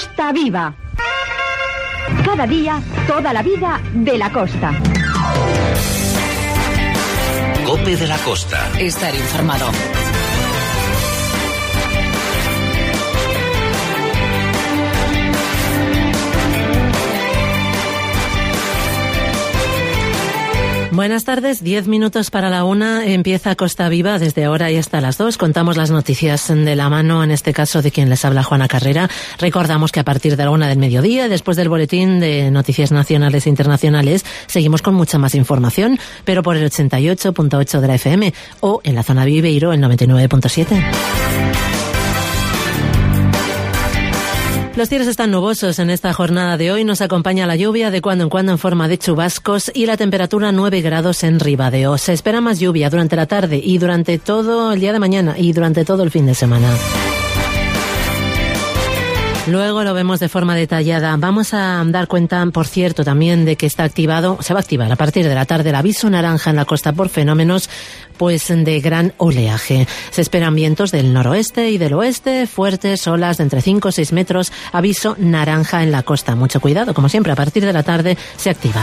Costa Viva. Cada día, toda la vida de la costa. COPE de la Costa. Estar informado. Buenas tardes, 10 minutos para la 1, empieza Costa Viva desde ahora y hasta las 2. Contamos las noticias de la mano, en este caso de quien les habla, Juana Carrera. Recordamos que a partir de la 1 del mediodía, después del boletín de noticias nacionales e internacionales, seguimos con mucha más información, pero por el 88.8 de la FM o en la zona Viveiro, el 99.7. Los cielos están nubosos en esta jornada de hoy. Nos acompaña la lluvia de cuando en cuando en forma de chubascos y la temperatura 9 grados en Ribadeo. Se espera más lluvia durante la tarde y durante todo el día de mañana y durante todo el fin de semana. Luego lo vemos de forma detallada. Vamos a dar cuenta, por cierto, también de que se va a activar a partir de la tarde el aviso naranja en la costa por fenómenos de gran oleaje. Se esperan vientos del noroeste y del oeste, fuertes, olas de entre 5 y 6 metros. Aviso naranja en la costa. Mucho cuidado, como siempre, a partir de la tarde se activa.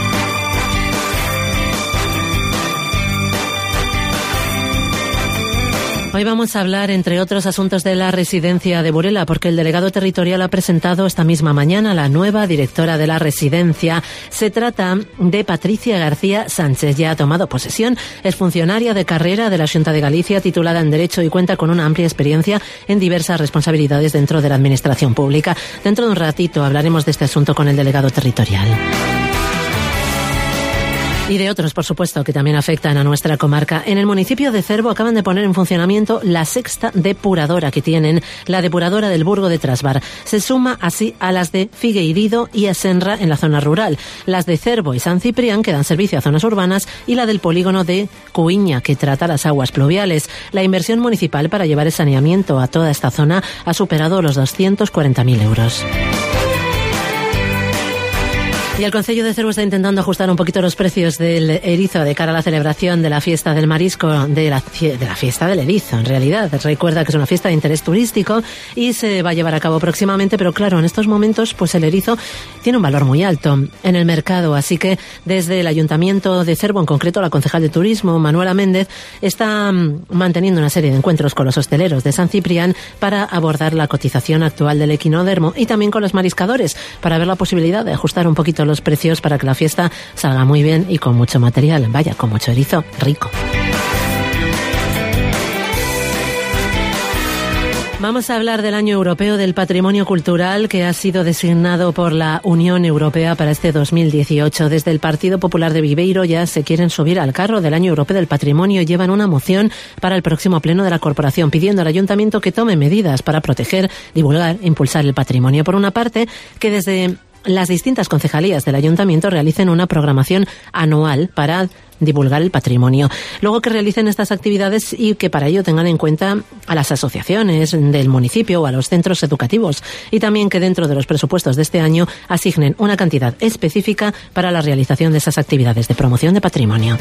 Hoy vamos a hablar, entre otros asuntos, de la residencia de Burela, porque el delegado territorial ha presentado esta misma mañana la nueva directora de la residencia. Se trata de Patricia García Sánchez. Ya ha tomado posesión, es funcionaria de carrera de la Xunta de Galicia, titulada en Derecho y cuenta con una amplia experiencia en diversas responsabilidades dentro de la administración pública. Dentro de un ratito hablaremos de este asunto con el delegado territorial. Y de otros, por supuesto, que también afectan a nuestra comarca. En el municipio de Cervo acaban de poner en funcionamiento la 6ª depuradora que tienen, la depuradora del Burgo de Trasbar. Se suma así a las de Figueirido y Asenra en la zona rural. Las de Cervo y San Ciprián, que dan servicio a zonas urbanas, y la del polígono de Cuiña, que trata las aguas pluviales. La inversión municipal para llevar el saneamiento a toda esta zona ha superado los 240.000 euros. Y el Concello de Cervo está intentando ajustar un poquito los precios del erizo de cara a la celebración de la fiesta del marisco, de la fiesta del erizo, en realidad. Recuerda que es una fiesta de interés turístico y se va a llevar a cabo próximamente, pero claro, en estos momentos pues el erizo tiene un valor muy alto en el mercado, así que desde el Ayuntamiento de Cervo, en concreto la concejal de Turismo, Manuela Méndez, está manteniendo una serie de encuentros con los hosteleros de San Ciprián para abordar la cotización actual del equinodermo y también con los mariscadores para ver la posibilidad de ajustar un poquito los precios para que la fiesta salga muy bien y con mucho material, vaya, con mucho erizo rico. Vamos a hablar del Año Europeo del Patrimonio Cultural, que ha sido designado por la Unión Europea para este 2018. Desde el Partido Popular de Viveiro ya se quieren subir al carro del Año Europeo del Patrimonio y llevan una moción para el próximo pleno de la corporación pidiendo al Ayuntamiento que tome medidas para proteger, divulgar e impulsar el patrimonio. Por una parte, que desde las distintas concejalías del Ayuntamiento realicen una programación anual para divulgar el patrimonio. Luego que realicen estas actividades y que para ello tengan en cuenta a las asociaciones del municipio o a los centros educativos. Y también que dentro de los presupuestos de este año asignen una cantidad específica para la realización de esas actividades de promoción de patrimonio.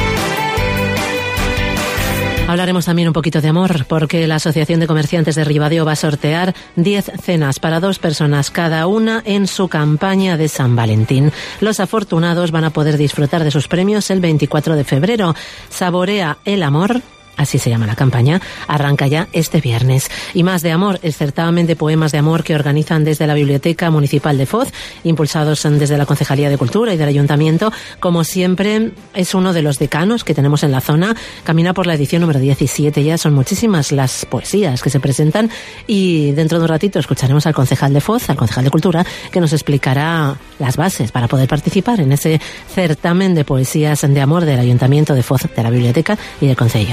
Hablaremos también un poquito de amor, porque la Asociación de Comerciantes de Ribadeo va a sortear 10 cenas para 2 personas cada una en su campaña de San Valentín. Los afortunados van a poder disfrutar de sus premios el 24 de febrero. Saborea el amor. Así se llama la campaña, arranca ya este viernes. Y más de amor, el certamen de poemas de amor que organizan desde la Biblioteca Municipal de Foz, impulsados desde la Concejalía de Cultura y del Ayuntamiento. Como siempre, es uno de los decanos que tenemos en la zona. Camina por la edición número 17, ya son muchísimas las poesías que se presentan. Y dentro de un ratito escucharemos al concejal de Foz, al concejal de Cultura, que nos explicará las bases para poder participar en ese certamen de poesías de amor del Ayuntamiento de Foz, de la Biblioteca y del Concello.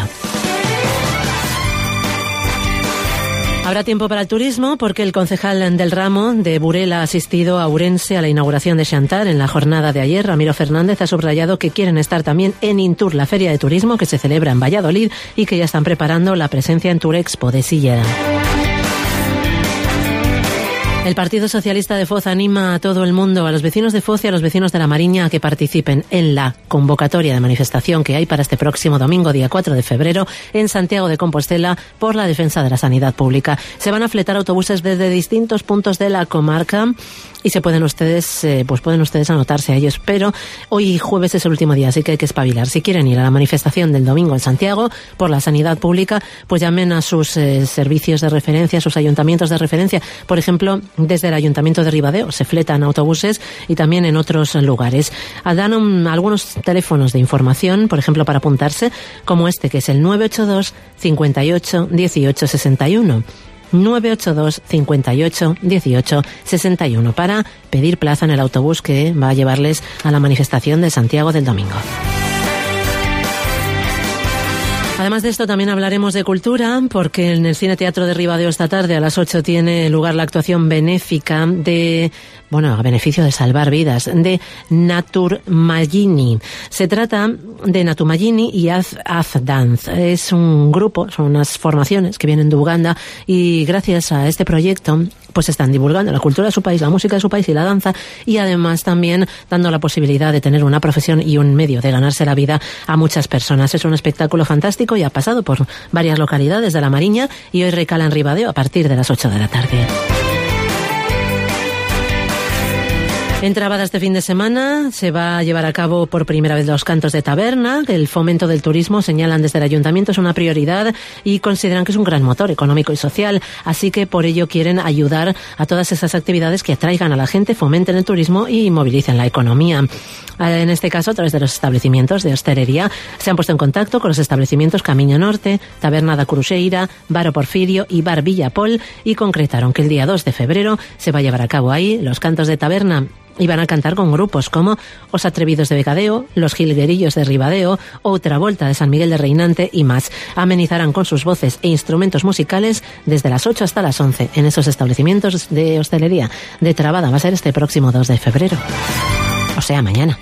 Habrá tiempo para el turismo porque el concejal del ramo de Burela ha asistido a Ourense a la inauguración de Xantar en la jornada de ayer. Ramiro Fernández ha subrayado que quieren estar también en Intur, la feria de turismo que se celebra en Valladolid y que ya están preparando la presencia en Turexpo de Silleda. El Partido Socialista de Foz anima a todo el mundo, a los vecinos de Foz y a los vecinos de La Mariña, a que participen en la convocatoria de manifestación que hay para este próximo domingo, día 4 de febrero, en Santiago de Compostela, por la defensa de la sanidad pública. Se van a fletar autobuses desde distintos puntos de la comarca y pueden ustedes anotarse a ellos, pero hoy jueves es el último día, así que hay que espabilar. Si quieren ir a la manifestación del domingo en Santiago por la sanidad pública, pues llamen a sus servicios de referencia, a sus ayuntamientos de referencia. Por ejemplo, desde el Ayuntamiento de Ribadeo se fletan autobuses y también en otros lugares. Dan algunos teléfonos de información, por ejemplo, para apuntarse, como este, que es el 982 58 18 61. 982 58 18 61 para pedir plaza en el autobús que va a llevarles a la manifestación de Santiago del domingo. Además de esto, también hablaremos de cultura, porque en el Cine Teatro de Ribadeo esta tarde a las 8 tiene lugar la actuación benéfica a beneficio de salvar vidas, de Naturmagini. Se trata de Naturmagini y Dance. Es un grupo, son unas formaciones que vienen de Uganda y gracias a este proyecto pues están divulgando la cultura de su país, la música de su país y la danza, y además también dando la posibilidad de tener una profesión y un medio de ganarse la vida a muchas personas. Es un espectáculo fantástico y ha pasado por varias localidades de La Mariña y hoy recala en Ribadeo a partir de las 8 de la tarde. En Trabada este fin de semana se va a llevar a cabo por primera vez los cantos de taberna. El fomento del turismo, señalan desde el ayuntamiento, es una prioridad y consideran que es un gran motor económico y social. Así que por ello quieren ayudar a todas esas actividades que atraigan a la gente, fomenten el turismo y movilicen la economía. En este caso, a través de los establecimientos de hostelería, se han puesto en contacto con los establecimientos Camino Norte, Taberna da Cruxeira, Bar O Porfirio y Bar Villapol y concretaron que el día 2 de febrero se va a llevar a cabo ahí los cantos de taberna. Y van a cantar con grupos como Os Atrevidos de Becadeo, Los Jilguerillos de Ribadeo, Outra Volta de San Miguel de Reinante y más. Amenizarán con sus voces e instrumentos musicales desde las 8 hasta las 11 en esos establecimientos de hostelería de Trabada. Va a ser este próximo 2 de febrero. O sea, mañana.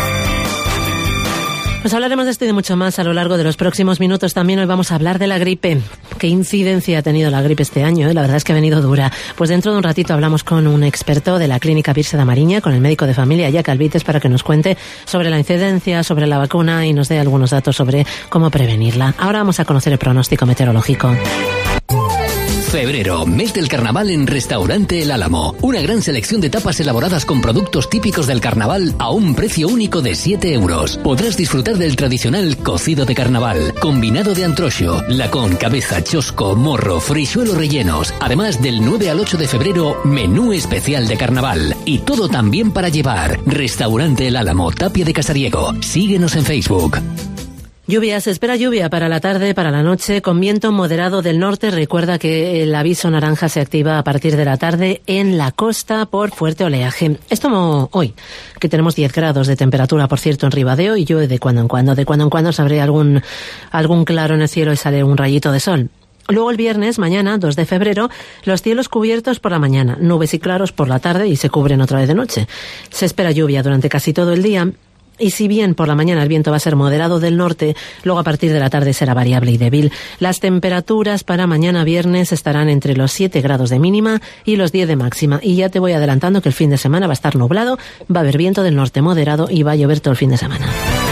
Pues hablaremos de esto y de mucho más a lo largo de los próximos minutos. También hoy vamos a hablar de la gripe. ¿Qué incidencia ha tenido la gripe este año? La verdad es que ha venido dura. Pues dentro de un ratito hablamos con un experto de la Clínica Virse da Mariña, con el médico de familia, Jack Albites, para que nos cuente sobre la incidencia, sobre la vacuna y nos dé algunos datos sobre cómo prevenirla. Ahora vamos a conocer el pronóstico meteorológico. Febrero, mes del carnaval en Restaurante El Álamo. Una gran selección de tapas elaboradas con productos típicos del carnaval a un precio único de 7 euros. Podrás disfrutar del tradicional cocido de carnaval, combinado de antroxo, lacón, cabeza, chosco, morro, frisuelo rellenos. Además del 9 al 8 de febrero, menú especial de carnaval. Y todo también para llevar. Restaurante El Álamo, Tapia de Casariego. Síguenos en Facebook. Lluvia, se espera lluvia para la tarde, para la noche, con viento moderado del norte. Recuerda que el aviso naranja se activa a partir de la tarde en la costa por fuerte oleaje. Es como hoy, que tenemos 10 grados de temperatura, por cierto, en Ribadeo, y llueve de cuando en cuando. De cuando en cuando se abre algún claro en el cielo y sale un rayito de sol. Luego el viernes, mañana, 2 de febrero, los cielos cubiertos por la mañana, nubes y claros por la tarde y se cubren otra vez de noche. Se espera lluvia durante casi todo el día. Y si bien por la mañana el viento va a ser moderado del norte, luego a partir de la tarde será variable y débil. Las temperaturas para mañana viernes estarán entre los 7 grados de mínima y los 10 de máxima. Y ya te voy adelantando que el fin de semana va a estar nublado, va a haber viento del norte moderado y va a llover todo el fin de semana.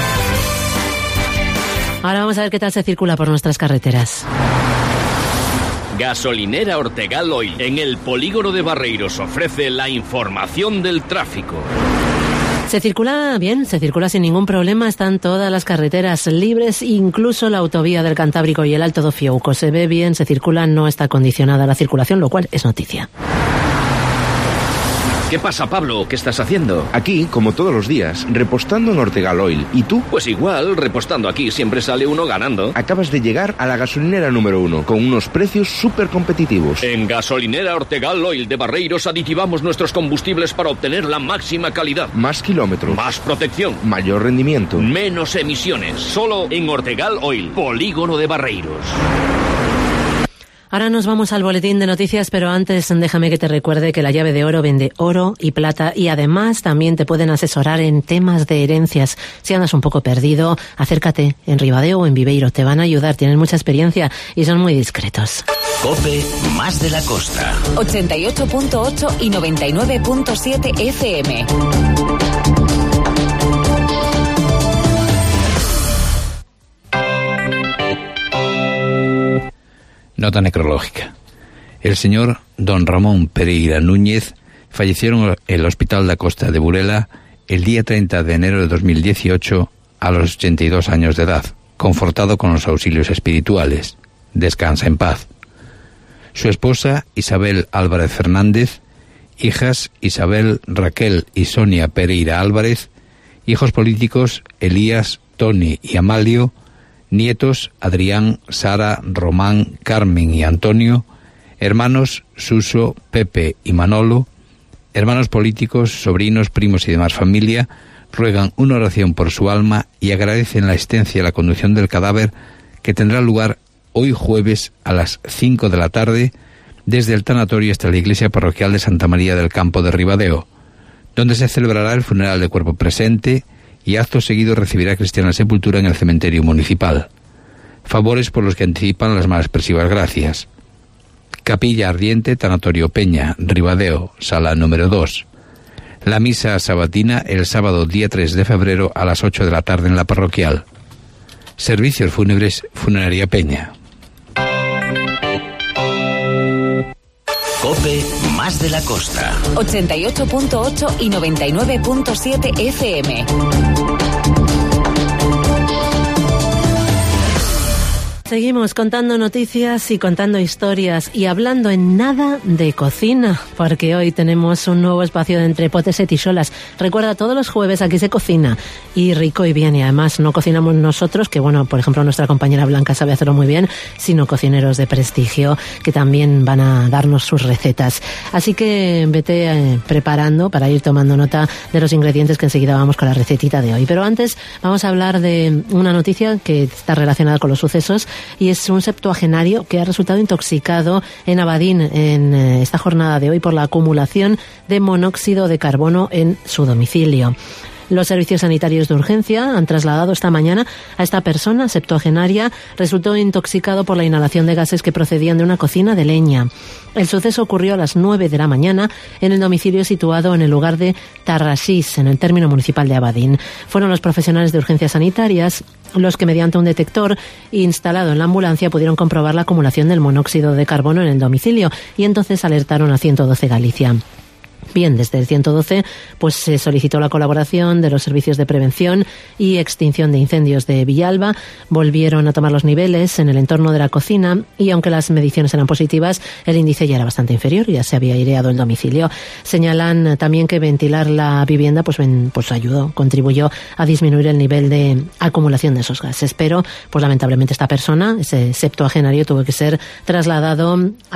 Ahora vamos a ver qué tal se circula por nuestras carreteras. Gasolinera Ortegal Oil, en el polígono de Barreiros, ofrece la información del tráfico. Se circula bien, se circula sin ningún problema, están todas las carreteras libres, incluso la autovía del Cantábrico y el Alto do Fiouco. Se ve bien, se circula, no está condicionada la circulación, lo cual es noticia. ¿Qué pasa, Pablo? ¿Qué estás haciendo? Aquí, como todos los días, repostando en Ortegal Oil. ¿Y tú? Pues igual, repostando aquí siempre sale uno ganando. Acabas de llegar a la gasolinera número 1, con unos precios súper competitivos. En Gasolinera Ortegal Oil de Barreiros aditivamos nuestros combustibles para obtener la máxima calidad. Más kilómetros. Más protección. Mayor rendimiento. Menos emisiones. Solo en Ortegal Oil, polígono de Barreiros. Ahora nos vamos al boletín de noticias, pero antes déjame que te recuerde que La Llave de Oro vende oro y plata y además también te pueden asesorar en temas de herencias. Si andas un poco perdido, acércate en Ribadeo o en Viveiro, te van a ayudar, tienen mucha experiencia y son muy discretos. COPE más de la costa. 88.8 y 99.7 FM. Nota necrológica. El señor don Ramón Pereira Núñez falleció en el Hospital da Costa de Burela el día 30 de enero de 2018 a los 82 años de edad, confortado con los auxilios espirituales. Descansa en paz. Su esposa, Isabel Álvarez Fernández, hijas Isabel, Raquel y Sonia Pereira Álvarez, hijos políticos Elías, Tony y Amalio, nietos Adrián, Sara, Román, Carmen y Antonio, hermanos Suso, Pepe y Manolo, hermanos políticos, sobrinos, primos y demás familia, ruegan una oración por su alma y agradecen la asistencia y la conducción del cadáver que tendrá lugar hoy jueves a las 5 de la tarde desde el tanatorio hasta la iglesia parroquial de Santa María del Campo de Ribadeo, donde se celebrará el funeral de cuerpo presente y acto seguido recibirá cristiana sepultura en el cementerio municipal. Favores por los que anticipan las más expresivas gracias. Capilla Ardiente, Tanatorio Peña, Ribadeo, sala número 2. La misa sabatina el sábado día 3 de febrero a las 8 de la tarde en la parroquial. Servicios fúnebres, Funeraria Peña. COPE más de la costa. 88.8 y 99.7 FM. Seguimos contando noticias y contando historias y hablando en nada de cocina, porque hoy tenemos un nuevo espacio de Entre Potes y Tisolas. Recuerda, todos los jueves aquí se cocina y rico y bien, y además no cocinamos nosotros, que bueno, por ejemplo nuestra compañera Blanca sabe hacerlo muy bien, sino cocineros de prestigio que también van a darnos sus recetas. Así que vete preparando para ir tomando nota de los ingredientes, que enseguida vamos con la recetita de hoy. Pero antes vamos a hablar de una noticia que está relacionada con los sucesos, y es un septuagenario que ha resultado intoxicado en Abadín en esta jornada de hoy por la acumulación de monóxido de carbono en su domicilio. Los servicios sanitarios de urgencia han trasladado esta mañana a esta persona septuagenaria. Resultó intoxicado por la inhalación de gases que procedían de una cocina de leña. El suceso ocurrió a las 9 de la mañana en el domicilio situado en el lugar de Tarrasís, en el término municipal de Abadín. Fueron los profesionales de urgencias sanitarias los que, mediante un detector instalado en la ambulancia, pudieron comprobar la acumulación del monóxido de carbono en el domicilio y entonces alertaron a 112 Galicia. Bien, desde el 112 pues se solicitó la colaboración de los servicios de prevención y extinción de incendios de Villalba. Volvieron a tomar los niveles en el entorno de la cocina y aunque las mediciones eran positivas, el índice ya era bastante inferior, ya se había aireado el domicilio. Señalan también que ventilar la vivienda pues contribuyó a disminuir el nivel de acumulación de esos gases, pero pues lamentablemente esta persona, ese septuagenario, tuvo que ser trasladado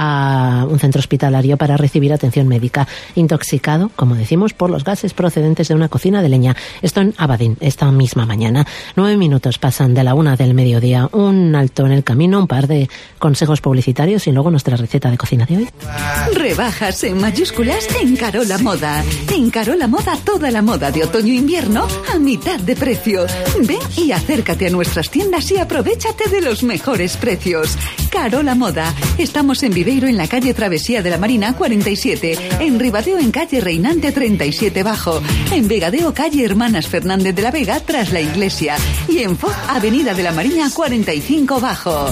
a un centro hospitalario para recibir atención médica. Intoxicado, como decimos, por los gases procedentes de una cocina de leña. Esto en Abadín, esta misma mañana. 9 minutos pasan de la 1 del mediodía. Un alto en el camino, un par de consejos publicitarios y luego nuestra receta de cocina de hoy. Rebajas en mayúsculas en Carola Moda. En Carola Moda, toda la moda de otoño-invierno a mitad de precio. Ven y acércate a nuestras tiendas y aprovéchate de los mejores precios. Carola Moda. Estamos en Viveiro, en la calle Travesía de la Marina 47. En Ribadeo, en calle Reinante 37 Bajo. En Vegadeo, calle Hermanas Fernández de la Vega, tras la iglesia. Y en Foz, avenida de la Mariña 45 Bajo.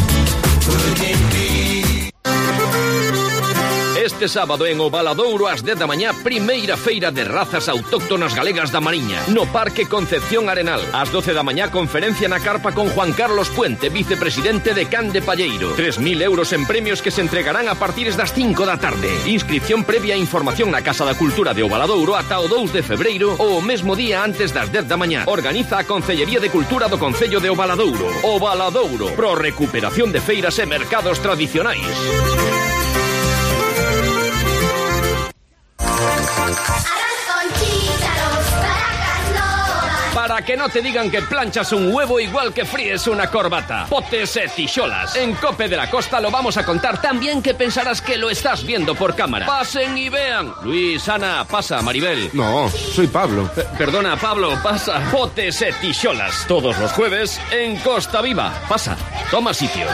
Este sábado en Ovaladouro ás 10 da mañá, primeira feira de razas autóctonas galegas da Mariña, no Parque Concepción Arenal. Ás 12 da mañá, conferencia na carpa con Juan Carlos Puente, vicepresidente de Can de Palleiro. 3.000 euros en premios que se entregarán a partir das 5 da tarde. Inscripción previa e información na Casa da Cultura de Ovaladouro ata o 2 de febreiro ou o mesmo día antes das 10 da mañá. Organiza a Concellería de Cultura do Concello de Ovaladouro. Ovaladouro, pro recuperación de feiras e mercados tradicionais. Arroz con chícharos, baracas no dan. Para que no te digan que planchas un huevo igual que fríes una corbata. Potes e Tixolas. En Cope de la Costa lo vamos a contar tan bien que pensarás que lo estás viendo por cámara. Pasen y vean. Luis, Ana, pasa, Maribel. No, soy Pablo. Perdona, Pablo, pasa. Potes e Tixolas. Todos los jueves en Costa Viva. Pasa, toma sitio.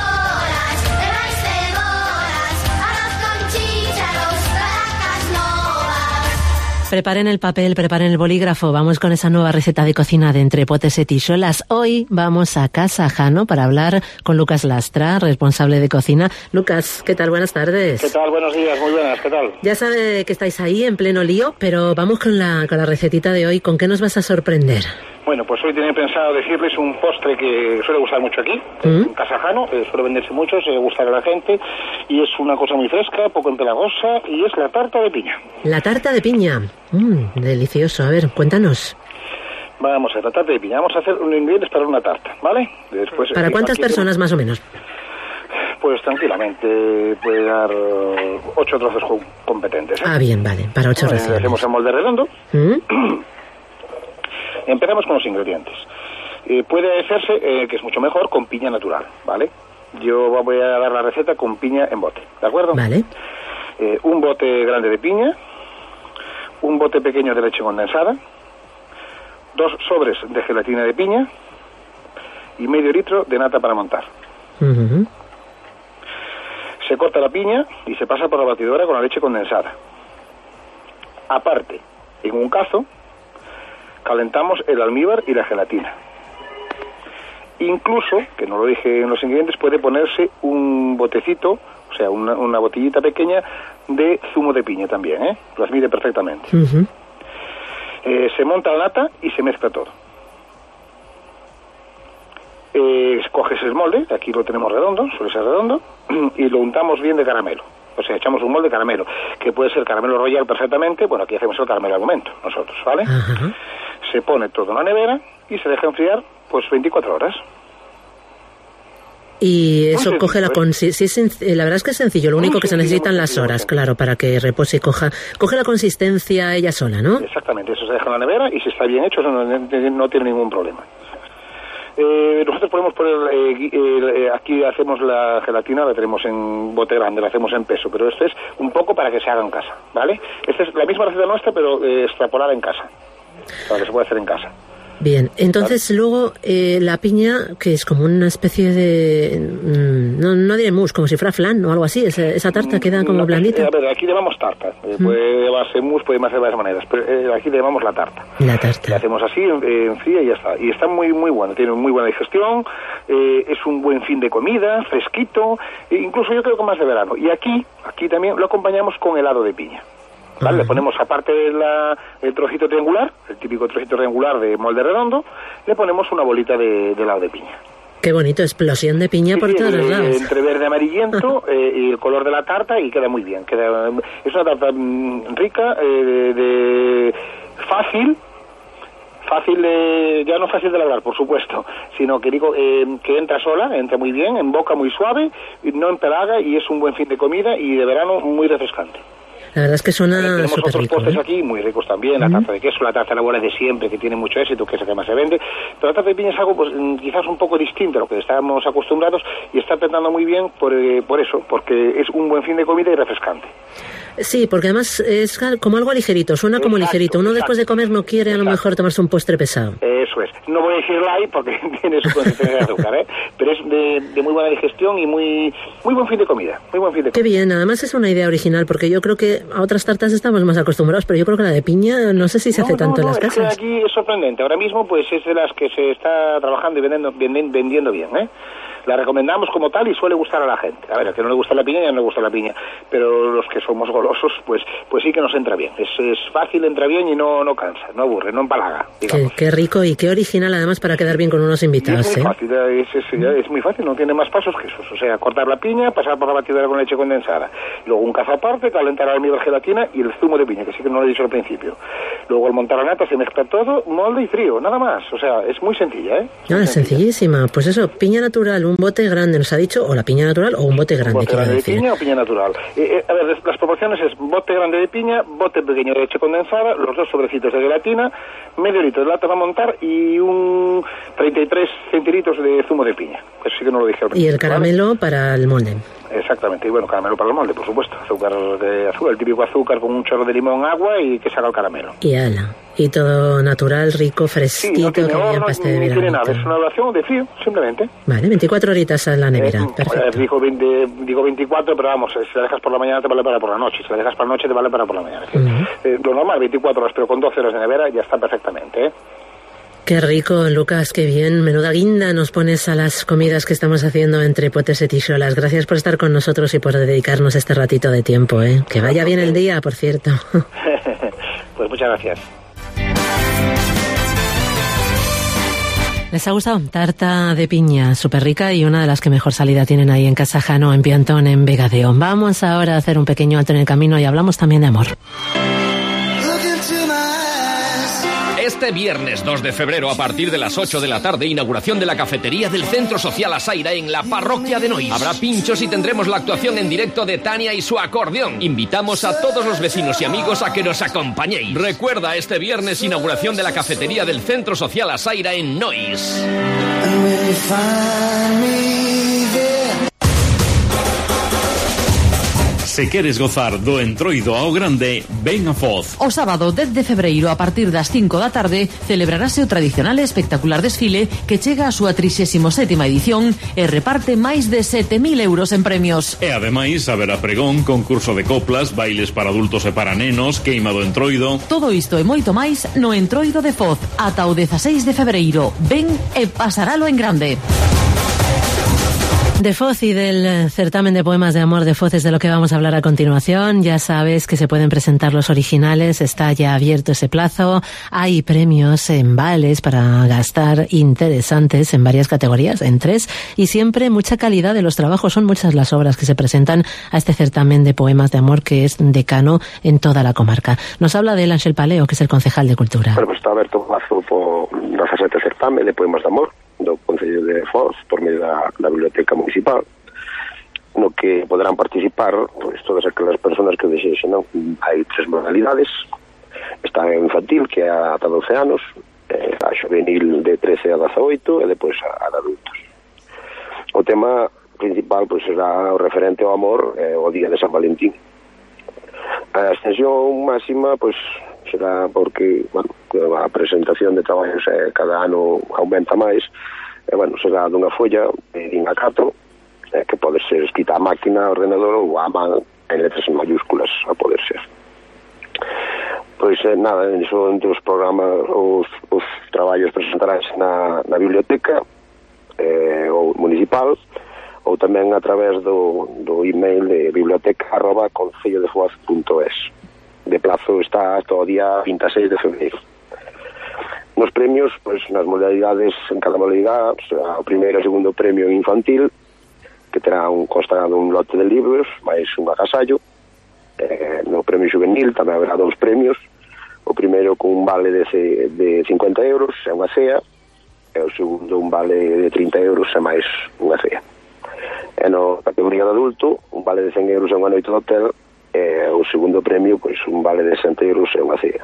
Preparen el papel, preparen el bolígrafo. Vamos con esa nueva receta de cocina de Entre Potes e Tixolas. Hoy vamos a Casa Jano para hablar con Lucas Lastra, responsable de cocina. Lucas, ¿qué tal? Buenas tardes. ¿Qué tal? Buenos días, muy buenas, ¿qué tal? Ya sabe que estáis ahí en pleno lío, pero vamos con la recetita de hoy. ¿Con qué nos vas a sorprender? Bueno, pues hoy tenía pensado decirles un postre que suele gustar mucho aquí, en Casa Jano, suele venderse mucho, suele gustar a la gente, y es una cosa muy fresca, poco empalagosa, y es la tarta de piña. La tarta de piña. Delicioso. A ver, cuéntanos. Vamos a hacer la tarta de piña. Vamos a hacer unos ingredientes para una tarta, ¿vale? Después, ¿para cuántas personas más o menos? Pues tranquilamente puede dar 8 trozos competentes. Ah, bien, vale, para 8 raciones. Hacemos el molde redondo. Empezamos con los ingredientes. Puede hacerse, que es mucho mejor, con piña natural, ¿vale? Yo voy a dar la receta con piña en bote, ¿de acuerdo? Vale. Un bote grande de piña, un bote pequeño de leche condensada, 2 sobres de gelatina de piña y medio litro de nata para montar. Se corta la piña y se pasa por la batidora con la leche condensada. Aparte, en un cazo, calentamos el almíbar y la gelatina. Incluso, que no lo dije en los ingredientes, puede ponerse un botecito, o sea, una botellita pequeña de zumo de piña también, ¿eh? Lo admite perfectamente. Se monta la nata y se mezcla todo. Coges el molde, aquí lo tenemos redondo, suele ser redondo, y lo untamos bien de caramelo. O sea, echamos un molde de caramelo, que puede ser caramelo royal perfectamente. Bueno, aquí hacemos el caramelo al momento, nosotros, ¿vale? Se pone todo en la nevera y se deja enfriar, pues 24 horas. Y eso coge la consistencia. La verdad es que es sencillo, lo único que se necesitan las horas, claro, para que repose y coge la consistencia ella sola, ¿no? Exactamente, eso se deja en la nevera y si está bien hecho no tiene ningún problema. Nosotros podemos poner, aquí hacemos la gelatina, la tenemos en bote grande, la hacemos en peso, pero este es un poco para que se haga en casa, ¿vale? Esta es la misma receta nuestra, pero extrapolada en casa, para que se pueda hacer en casa. Bien, entonces luego la piña, que es como una especie de... no diré mousse, como si fuera flan o algo así, esa tarta queda como blandita. A ver, aquí le llamamos tarta, puede llamarse mousse, puede llamarse de varias maneras, pero aquí le llamamos la tarta. La tarta. La hacemos así, en fría y ya está. Y está muy muy bueno, tiene muy buena digestión, es un buen fin de comida, fresquito, incluso yo creo que más de verano. Y aquí también lo acompañamos con helado de piña. ¿Vale? Le ponemos, aparte del trocito triangular, el típico trocito triangular de molde redondo, le ponemos una bolita de helado de piña. Qué bonito, explosión de piña por todos los lados. Entre verde y amarillento y el color de la tarta, y queda muy bien. Es una tarta rica, fácil, ya no fácil de elaborar, por supuesto, sino que digo que entra sola, entra muy bien, en boca muy suave, no empalaga y es un buen fin de comida y de verano muy refrescante. La verdad es que suena súper rico. Tenemos otros postres aquí muy ricos también, la tarta de queso, la tarta de la bola de siempre, que tiene mucho éxito, que es la que más se vende, pero la tarta de piña es algo pues quizás un poco distinto a lo que estábamos acostumbrados y está apretando muy bien por eso, porque es un buen fin de comida y refrescante. Sí, porque además es como algo ligerito, suena como ligerito. Uno después de comer no quiere a lo mejor tomarse un postre pesado. Eso es. No voy a decir light porque tiene su consistencia de azúcar, pero es de muy buena digestión y muy buen fin de comida. Qué bien, además es una idea original porque yo creo que a otras tartas estamos más acostumbrados, pero yo creo que la de piña no sé si se hace tanto en las casas. Aquí es sorprendente. Ahora mismo pues es de las que se está trabajando y vendiendo bien, La recomendamos como tal y suele gustar a la gente. A ver, al que no le gusta la piña, ya no le gusta la piña. Pero los que somos golosos, pues sí que nos entra bien. Es fácil, entra bien y no cansa, no aburre, no empalaga, digamos. Qué rico y qué original además para quedar bien con unos invitados. Es muy fácil, es muy fácil, no tiene más pasos que esos. O sea, cortar la piña, pasar por la batidora con leche condensada. Luego un cazo aparte, calentar la almíbar gelatina y el zumo de piña, que sí que no lo he dicho al principio. Luego al montar la nata se mezcla todo, molde y frío, nada más. O sea, es muy sencilla, ¿eh? Es sencillísima. Pues eso, piña natural, un bote grande, nos ha dicho, o la piña natural o un bote grande. ¿Bote grande de piña o piña natural? A ver, las proporciones es bote grande de piña, bote pequeño de leche condensada, los 2 sobrecitos de gelatina, medio litro de lata para montar y un 33 centilitros de zumo de piña. Eso sí que no lo dije al principio. Y el caramelo, ¿vale?, para el molde. Exactamente, y bueno, caramelo para el molde, por supuesto. Azúcar, el típico azúcar con un chorro de limón, agua y que se haga el caramelo. Y ala. Y todo natural, rico, fresquito, sí, no tiene que bien paste de verano. No tiene nada, es una elaboración de frío, simplemente. Vale, 24 horitas en la nevera, perfecto. Digo 24, pero vamos, si la dejas por la mañana te vale para por la noche, si la dejas para la noche te vale para por la mañana. Lo normal, 24 horas, pero con 12 horas de nevera ya está perfectamente, ¿eh? Qué rico, Lucas, qué bien. Menuda guinda nos pones a las comidas que estamos haciendo entre potes y tixolas. Gracias por estar con nosotros y por dedicarnos este ratito de tiempo, ¿eh? Que vaya bien el día, por cierto. Pues muchas gracias. ¿Les ha gustado? Tarta de piña, súper rica y una de las que mejor salida tienen ahí en Casa Jano, en Piantón, en Vegadeo. Vamos ahora a hacer un pequeño alto en el camino y hablamos también de amor. Este viernes 2 de febrero, a partir de las 8 de la tarde, inauguración de la cafetería del Centro Social Asaira en la parroquia de Nois. Habrá pinchos y tendremos la actuación en directo de Tania y su acordeón. Invitamos a todos los vecinos y amigos a que nos acompañéis. Recuerda, este viernes, inauguración de la cafetería del Centro Social Asaira en Nois. Se queres gozar do Entroido ao grande, ven a Foz. O sábado 10 de febreiro, a partir das 5 da tarde, celebrarase o tradicional e espectacular desfile que chega a súa 37ª edición e reparte máis de 7.000 euros en premios. E ademais haberá pregón, concurso de coplas, bailes para adultos e para nenos, queima do Entroido. Todo isto e moito máis no Entroido de Foz, ata o 16 de febreiro. Ven e pasaralo en grande. De Foz y del certamen de poemas de amor de Foz es de lo que vamos a hablar a continuación. Ya sabes que se pueden presentar los originales, está ya abierto ese plazo. Hay premios en vales para gastar interesantes en varias categorías, en 3, y siempre mucha calidad de los trabajos. Son muchas las obras que se presentan a este certamen de poemas de amor que es decano en toda la comarca. Nos habla de él Ángel Paleo, que es el concejal de Cultura. Bueno, pues está abierto o plazo por 17 certamen de poemas de amor do Concello de Foz por medio da Biblioteca Municipal, no que poderán participar pues todas aquelas persoas que desexen, non? Hai 3 modalidades. Está a infantil, que é ata 12 anos, a juvenil de 13 a 18 e depois a de adultos. O tema principal pues será o referente ao amor o día de San Valentín. A extensión máxima pues será porque, bueno, a presentación de traballos cada ano aumenta máis, bueno, será dunha folla de DIN A4, que pode ser escrita a máquina, a ordenador ou a man en letras mayúsculas, a poder ser. Pois nada, eso entre os programas, os traballos presentarás na biblioteca ou municipal, ou tamén a través do email de biblioteca@concellodefoz.es. De plazo está hasta o día 26 de febreiro. Nos premios, pues nas modalidades, en cada modalidade, será o primeiro e segundo premio infantil, que terá constará un lote de libros, máis un agasallo. No premio juvenil tamén haberá 2 premios. O primeiro con un vale de 50 euros, é unha cea, e o segundo un vale de 30 euros, é máis unha cea. E no categoría de adulto, un vale de 100 euros é unha noite de hotel, e o segundo premio, pois un vale de 60 euros é unha cea.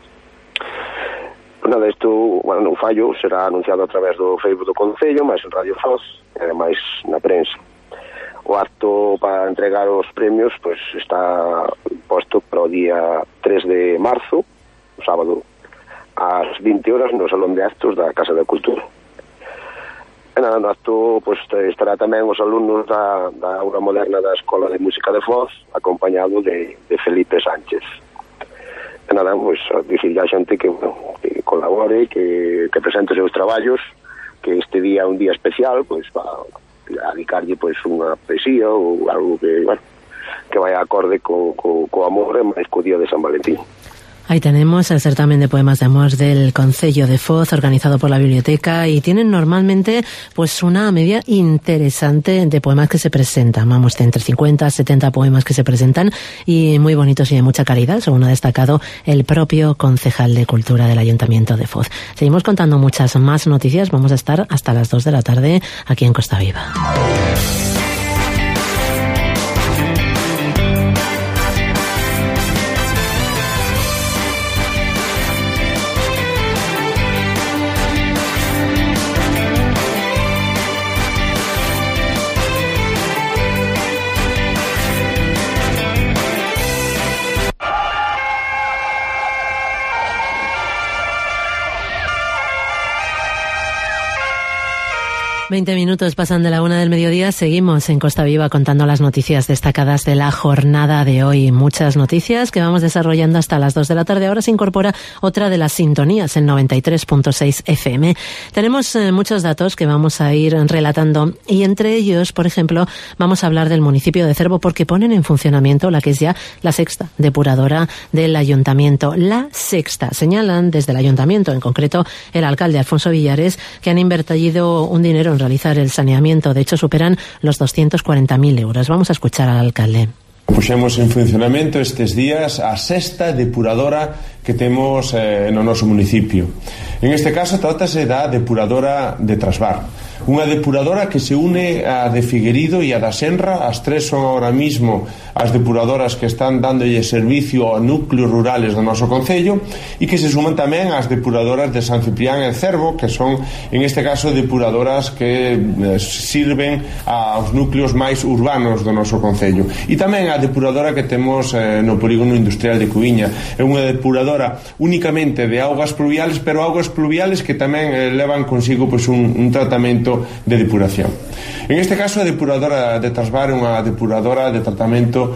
Nada, isto, bueno, non fallo, será anunciado a través do Facebook do Concello, máis en Radio Foz, e máis na prensa. O acto para entregar os premios, pois está posto para o día 3 de marzo, o sábado, ás 20 horas no Salón de Actos da Casa da Cultura. E nada, no acto pues, estará tamén os alumnos da aula moderna da Escola de Música de Foz, acompañado de Felipe Sánchez. E nada, pues, dicirle a xente que, bueno, que colabore, que presente os seus traballos, que este día é un día especial, pues, para dedicarlle pues, unha poesía ou algo que, bueno, que vai acorde co amor e máis co día de San Valentín. Ahí tenemos el certamen de poemas de amor del Concello de Foz, organizado por la biblioteca, y tienen normalmente pues una media interesante de poemas que se presentan. Vamos, entre 50 a 70 poemas que se presentan, y muy bonitos y de mucha calidad, según ha destacado el propio concejal de Cultura del Ayuntamiento de Foz. Seguimos contando muchas más noticias. Vamos a estar hasta las 2 de la tarde aquí en Costa Viva. Veinte minutos pasan de la 1 del mediodía. Seguimos en Costa Viva contando las noticias destacadas de la jornada de hoy. Muchas noticias que vamos desarrollando hasta las 2 de la tarde. Ahora se incorpora otra de las sintonías, el 93.6 FM. Tenemos muchos datos que vamos a ir relatando, y entre ellos, por ejemplo, vamos a hablar del municipio de Cervo, porque ponen en funcionamiento la que es ya la sexta depuradora del ayuntamiento. La sexta. Señalan desde el ayuntamiento, en concreto el alcalde Alfonso Villares, que han invertido un dinero en realizar el saneamiento. De hecho, superan los 240.000 euros. Vamos a escuchar al alcalde. Puxemos en funcionamento estes días a sexta depuradora que temos no noso municipio. En este caso trátase da depuradora de Trasbar, unha depuradora que se une a de Figuerido e a da Senra. As tres son ahora mismo as depuradoras que están dándolle servicio a núcleos rurales do noso concello, e que se suman tamén as depuradoras de San Ciprián e Cervo, que son en este caso depuradoras que sirven aos núcleos máis urbanos do noso concello. E tamén a depuradora que temos no polígono industrial de Cuiña. É unha depuradora únicamente de augas pluviales, pero augas pluviales que tamén levan consigo pois, un tratamento de depuración. En este caso, a depuradora de Trasbar é unha depuradora de tratamento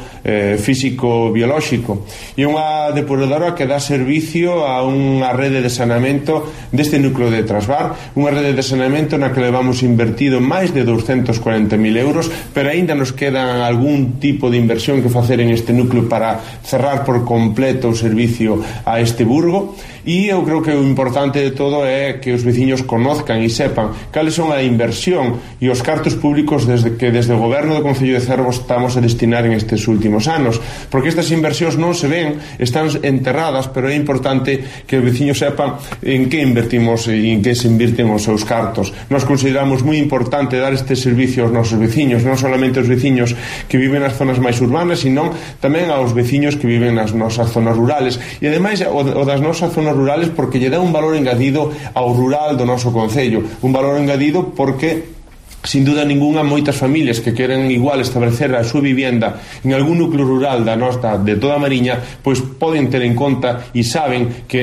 físico-biolóxico, e unha depuradora que dá servicio a unha rede de saneamento deste núcleo de Trasbar, unha rede de saneamento na que levamos invertido máis de 240.000 euros, pero aínda nos quedan algún tipo de inversión que facer en este núcleo para cerrar por completo o servicio a este burgo. E eu creo que o importante de todo é que os veciños conozcan e sepan cales son a inversión e os cartos públicos desde o goberno do Concello de Cervo estamos a destinar en estes últimos anos, porque estas inversións non se ven, están enterradas, pero é importante que os veciños sepan en que invertimos e en que se invirten os seus cartos. Nos consideramos moi importante dar este servicio aos nosos veciños, non solamente aos veciños que viven nas zonas máis urbanas, sino tamén aos veciños que viven nas nosas zonas rurales, e ademais o das nosas zonas rurales porque lle dá un valor engadido ao rural do noso concello, un valor engadido porque sin duda ninguna moitas familias que queren igual establecer a súa vivienda en algún núcleo rural de toda a Mariña, pois poden ter en conta e saben que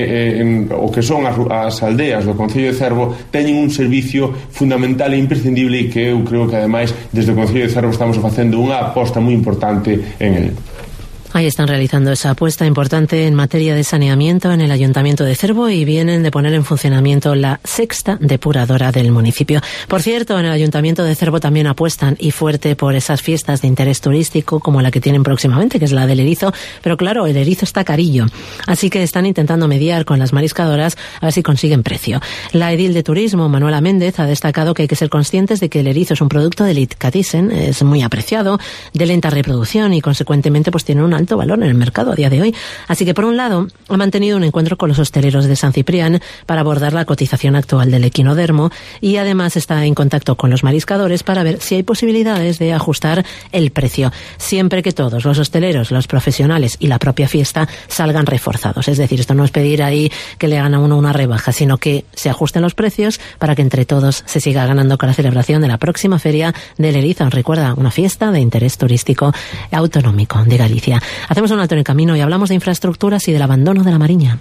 o que son as aldeas do Concello de Cervo teñen un servicio fundamental e imprescindible, e que eu creo que ademais desde o Concello de Cervo estamos facendo unha aposta moi importante en el. Ahí están realizando esa apuesta importante en materia de saneamiento en el Ayuntamiento de Cervo, y vienen de poner en funcionamiento la sexta depuradora del municipio. Por cierto, en el Ayuntamiento de Cervo también apuestan, y fuerte, por esas fiestas de interés turístico como la que tienen próximamente, que es la del erizo, pero claro, el erizo está carillo, así que están intentando mediar con las mariscadoras a ver si consiguen precio. La edil de Turismo, Manuela Méndez, ha destacado que hay que ser conscientes de que el erizo es un producto delicatessen, es muy apreciado, de lenta reproducción, y consecuentemente pues tiene un alto valor en el mercado a día de hoy. Así que, por un lado, ha mantenido un encuentro con los hosteleros de San Ciprián para abordar la cotización actual del equinodermo, y además está en contacto con los mariscadores para ver si hay posibilidades de ajustar el precio, siempre que todos, los hosteleros, los profesionales y la propia fiesta, salgan reforzados. Es decir, esto no es pedir ahí que le hagan a uno una rebaja, sino que se ajusten los precios para que entre todos se siga ganando con la celebración de la próxima Feria del Erizo. Recuerda, una fiesta de interés turístico autonómico de Galicia. Hacemos un alto en el camino y hablamos de infraestructuras y del abandono de la Mariña.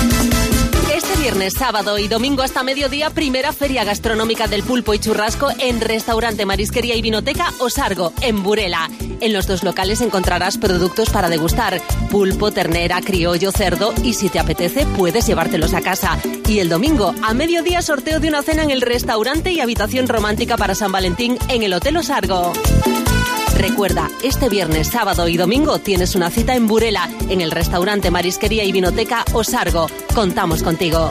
Viernes, sábado y domingo hasta mediodía, primera feria gastronómica del pulpo y churrasco en Restaurante, Marisquería y Vinoteca Osargo, en Burela. En los dos locales encontrarás productos para degustar: pulpo, ternera, criollo, cerdo, y si te apetece puedes llevártelos a casa. Y el domingo, a mediodía, sorteo de una cena en el restaurante y habitación romántica para San Valentín en el Hotel Osargo. Recuerda, este viernes, sábado y domingo tienes una cita en Burela, en el restaurante Marisquería y Vinoteca Osargo. Contamos contigo.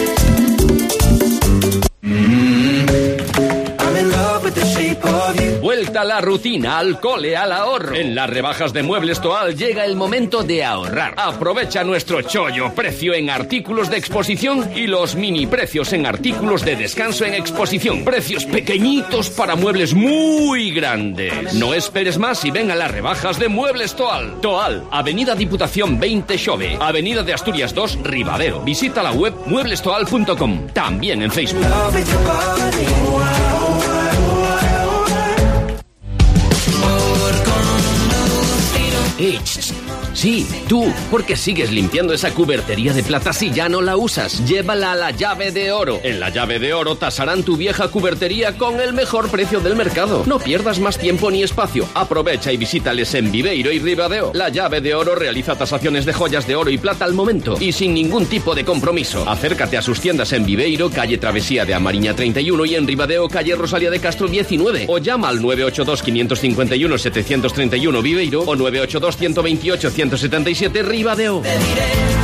Vuelta a la rutina, al cole, al ahorro. En las rebajas de Muebles Toal llega el momento de ahorrar. Aprovecha nuestro chollo precio en artículos de exposición y los mini precios en artículos de descanso en exposición. Precios pequeñitos para muebles muy grandes. No esperes más y ven a las rebajas de Muebles Toal. Toal, Avenida Diputación 20 Xove, Avenida de Asturias 2, Ribadeo. Visita la web mueblestoal.com. También en Facebook. Sí, tú, porque sigues limpiando esa cubertería de plata si ya no la usas. Llévala a La Llave de Oro. En La Llave de Oro tasarán tu vieja cubertería con el mejor precio del mercado. No pierdas más tiempo ni espacio. Aprovecha y visítales en Viveiro y Ribadeo. La Llave de Oro realiza tasaciones de joyas de oro y plata al momento y sin ningún tipo de compromiso. Acércate a sus tiendas en Viveiro, calle Travesía de Amariña 31 y en Ribadeo, calle Rosalía de Castro 19. O llama al 982-551-731 Viveiro o 982-128-177 Ribadeo. Te diré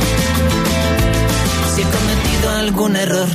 si he cometido algún error.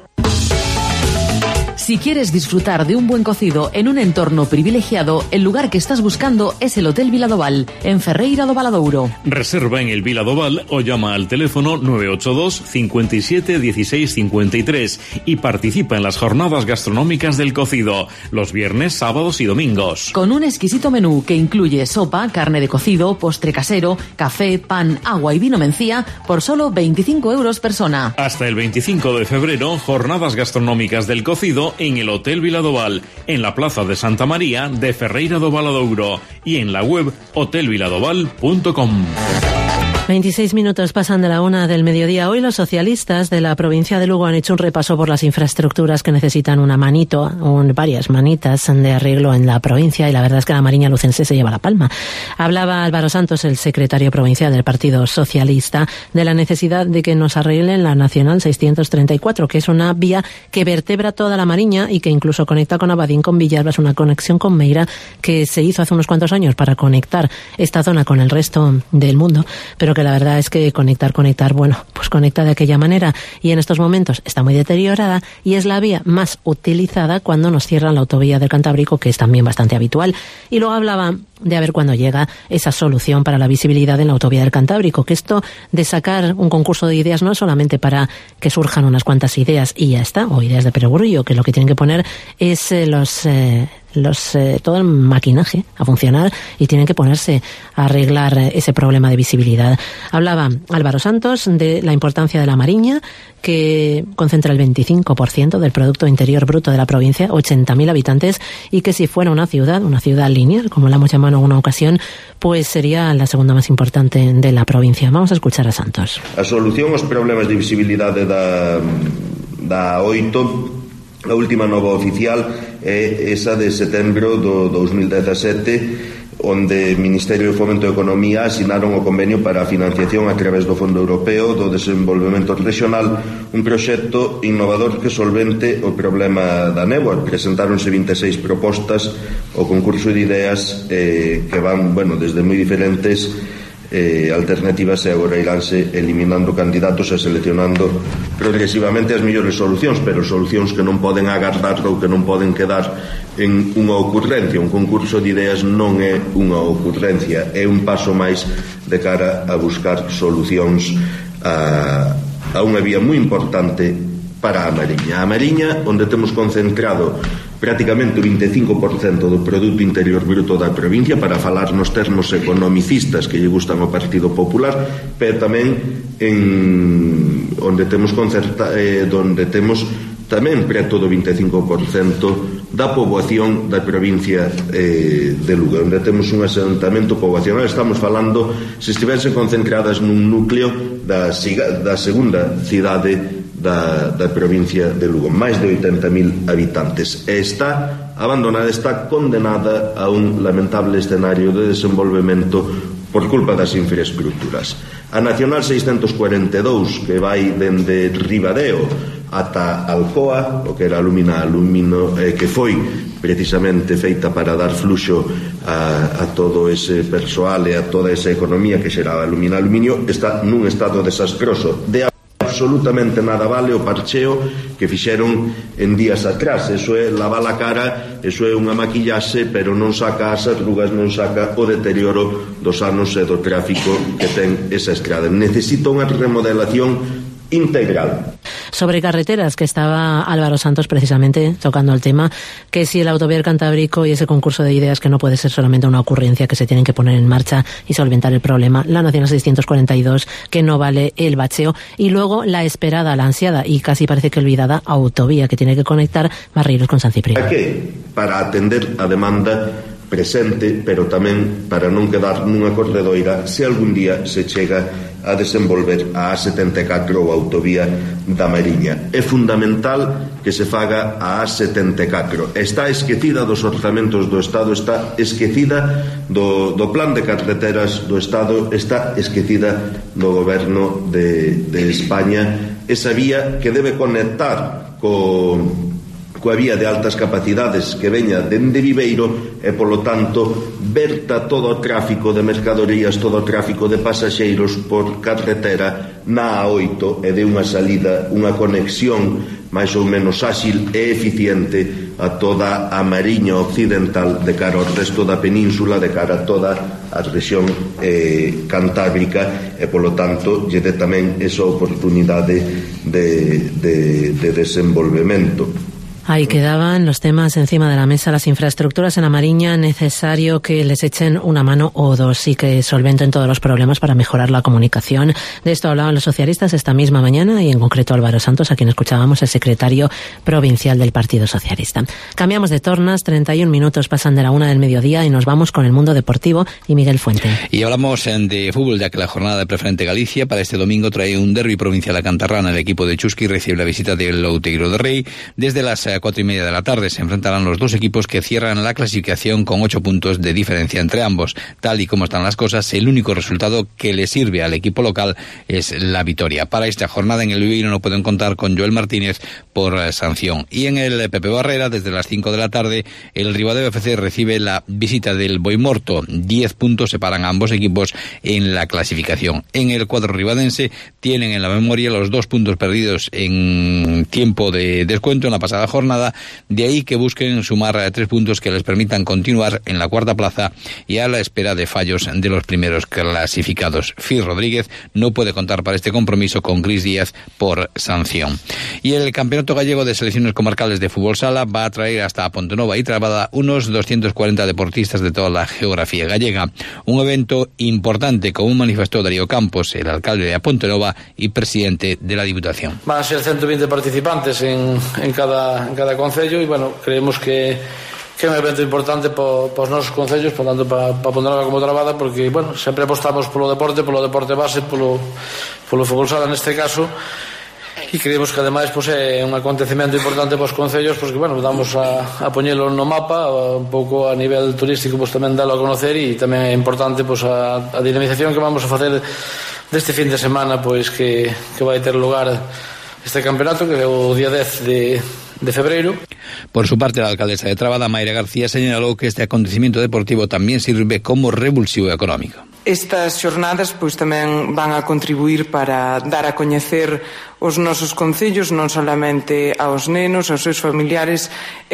Si quieres disfrutar de un buen cocido en un entorno privilegiado, el lugar que estás buscando es el Hotel Viladoval, en Ferreira do Valadouro. Reserva en el Viladoval o llama al teléfono 982 57 16 53 y participa en las jornadas gastronómicas del cocido, los viernes, sábados y domingos. Con un exquisito menú que incluye sopa, carne de cocido, postre casero, café, pan, agua y vino mencía por solo 25 euros persona. Hasta el 25 de febrero, jornadas gastronómicas del cocido en el Hotel Viladoval, en la Plaza de Santa María de Ferreira do Valadouro y en la web hotelviladoval.com. 26 minutos pasan de la 1 del mediodía. Hoy los socialistas de la provincia de Lugo han hecho un repaso por las infraestructuras que necesitan una manito, varias manitas de arreglo en la provincia, y la verdad es que la Mariña lucense se lleva la palma. Hablaba Álvaro Santos, el secretario provincial del Partido Socialista, de la necesidad de que nos arreglen la Nacional 634, que es una vía que vertebra toda la Mariña y que incluso conecta con Abadín, con Villalba, una conexión con Meira que se hizo hace unos cuantos años para conectar esta zona con el resto del mundo, pero que la verdad es que conectar, bueno, pues conecta de aquella manera y en estos momentos está muy deteriorada y es la vía más utilizada cuando nos cierran la autovía del Cantábrico, que es también bastante habitual. Y luego hablaba de a ver cuándo llega esa solución para la visibilidad en la autovía del Cantábrico, que esto de sacar un concurso de ideas no es solamente para que surjan unas cuantas ideas y ya está, o ideas de perogrullo, que lo que tienen que poner es todo el maquinaje a funcionar y tienen que ponerse a arreglar ese problema de visibilidad. Hablaba Álvaro Santos de la importancia de la Mariña, que concentra el 25% del Producto Interior Bruto de la provincia, 80.000 habitantes, y que si fuera una ciudad lineal, como la hemos llamado en alguna ocasión, pues sería la segunda más importante de la provincia. Vamos a escuchar a Santos. A solución aos problemas de visibilidade da 8, a última nova oficial é esa de setembro do 2017, onde Ministerio de Fomento e Economía asinaron o convenio para a financiación a través do Fondo Europeo do Desenvolvemento Regional, un proxecto innovador que solvente o problema da néboa. Presentáronse 26 propostas o concurso de ideas que van, desde moi diferentes alternativas, e agora iránse eliminando candidatos e seleccionando progresivamente as mellores solucións, pero solucións que non poden agardar ou que non poden quedar en unha ocurrencia. Un concurso de ideas non é unha ocurrencia, é un paso máis de cara a buscar solucións a unha vía moi importante para a Mariña. A Mariña, onde temos concentrado prácticamente o 25% do Produto Interior Bruto da provincia, para falar nos termos economicistas que lle gustan ao Partido Popular, pero tamén onde temos tamén preto do 25% da poboación da provincia de Lugo, onde temos un asentamento poboacional. Estamos falando, se estivesen concentradas nun núcleo da segunda cidade da provincia de Lugo, máis de 80.000 habitantes, e está abandonada, está condenada a un lamentable escenario de desenvolvemento por culpa das infraestructuras. A Nacional 642, que vai dende Ribadeo ata Alcoa, o que era que foi precisamente feita para dar fluxo a todo ese persoal e a toda esa economía que xeraba aluminio, está nun estado desastroso. De absolutamente nada vale o parcheo que fixeron en días atrás. Eso é lavar a cara, eso é unha maquillaxe, pero non saca as arrugas, non saca o deterioro dos anos e do tráfico que ten esa estrada. Necesita unha remodelación integral. Sobre carreteras, que estaba Álvaro Santos precisamente tocando el tema, que si el autoviar Cantábrico y ese concurso de ideas que no puede ser solamente una ocurrencia, que se tienen que poner en marcha y solventar el problema, la Nacional 642, que no vale el bacheo, y luego la esperada, la ansiada y casi parece que olvidada autovía que tiene que conectar Barreiros con San Cipriano. ¿Para qué? Para atender a demanda presente, pero tamén para non quedar nunha corredoira se algún día se chega a desenvolver a A74 ou autovía da Mariña. É fundamental que se faga a A74. Está esquecida dos orzamentos do Estado, está esquecida do plan de carreteras do Estado, está esquecida do goberno de España. Esa vía que debe conectar coa vía de altas capacidades que veña dende Viveiro e, polo tanto, verta todo o tráfico de mercadorías, todo o tráfico de pasaxeiros por carretera na A8 e de unha salida, unha conexión máis ou menos áxil e eficiente a toda a Mariña Occidental de cara ao resto da península, de cara a toda a rexión cantábrica e, polo tanto, lle dé tamén esa oportunidade de desenvolvemento. Ahí quedaban los temas encima de la mesa, las infraestructuras en la Mariña, necesario que les echen una mano o dos y que solventen todos los problemas para mejorar la comunicación. De esto hablaban los socialistas esta misma mañana y en concreto Álvaro Santos, a quien escuchábamos, el secretario provincial del Partido Socialista. Cambiamos de tornas, 31 minutos pasan de la 1 del mediodía y nos vamos con el mundo deportivo y Miguel Fuente. Y hablamos de fútbol, ya que la jornada de Preferente Galicia para este domingo trae un derbi provincial a Cantarrana. El equipo de Chusqui recibe la visita del Outeiro de Rei. Desde las 4:30 de la tarde se enfrentarán los dos equipos que cierran la clasificación con 8 puntos de diferencia entre ambos. Tal y como están las cosas, el único resultado que le sirve al equipo local es la victoria. Para esta jornada en el Viveiro no pueden contar con Joel Martínez por sanción. Y en el Pepe Barrera, desde las 5 de la tarde, el Ribadeo FC recibe la visita del Boimorto. 10 puntos separan a ambos equipos en la clasificación. En el cuadro ribadense tienen en la memoria los 2 puntos perdidos en tiempo de descuento en la pasada jornada. De ahí que busquen sumar 3 puntos que les permitan continuar en la cuarta plaza y a la espera de fallos de los primeros clasificados. Fir Rodríguez no puede contar para este compromiso con Cris Díaz por sanción. Y el Campeonato Gallego de Selecciones Comarcales de Fútbol Sala va a traer hasta Pontenova y Trabada unos 240 deportistas de toda la geografía gallega. Un evento importante, como manifestó Darío Campos, el alcalde de Pontenova y presidente de la Diputación. Van a ser 120 participantes en cada concello e, bueno, creemos que é un evento importante para os nosos concellos, tanto para Pontenova como Trabada, porque, bueno, sempre apostamos polo deporte base, polo fútbol sala neste caso, e creemos que ademais é un acontecemento importante para os concellos, porque, bueno, vamos a poñelo no mapa un pouco a nivel turístico, tamén dalo a conocer, e tamén é importante a dinamización que vamos a facer deste fin de semana, que vai ter lugar este campeonato, que é o día 10 de febreiro. Por su parte, la alcaldesa de Trabada, Mayra García, señaló que este acontecimiento deportivo también sirve como revulsivo económico. Estas xornadas tamén van a contribuir para dar a coñecer os nosos concellos, non solamente aos nenos, aos seus familiares,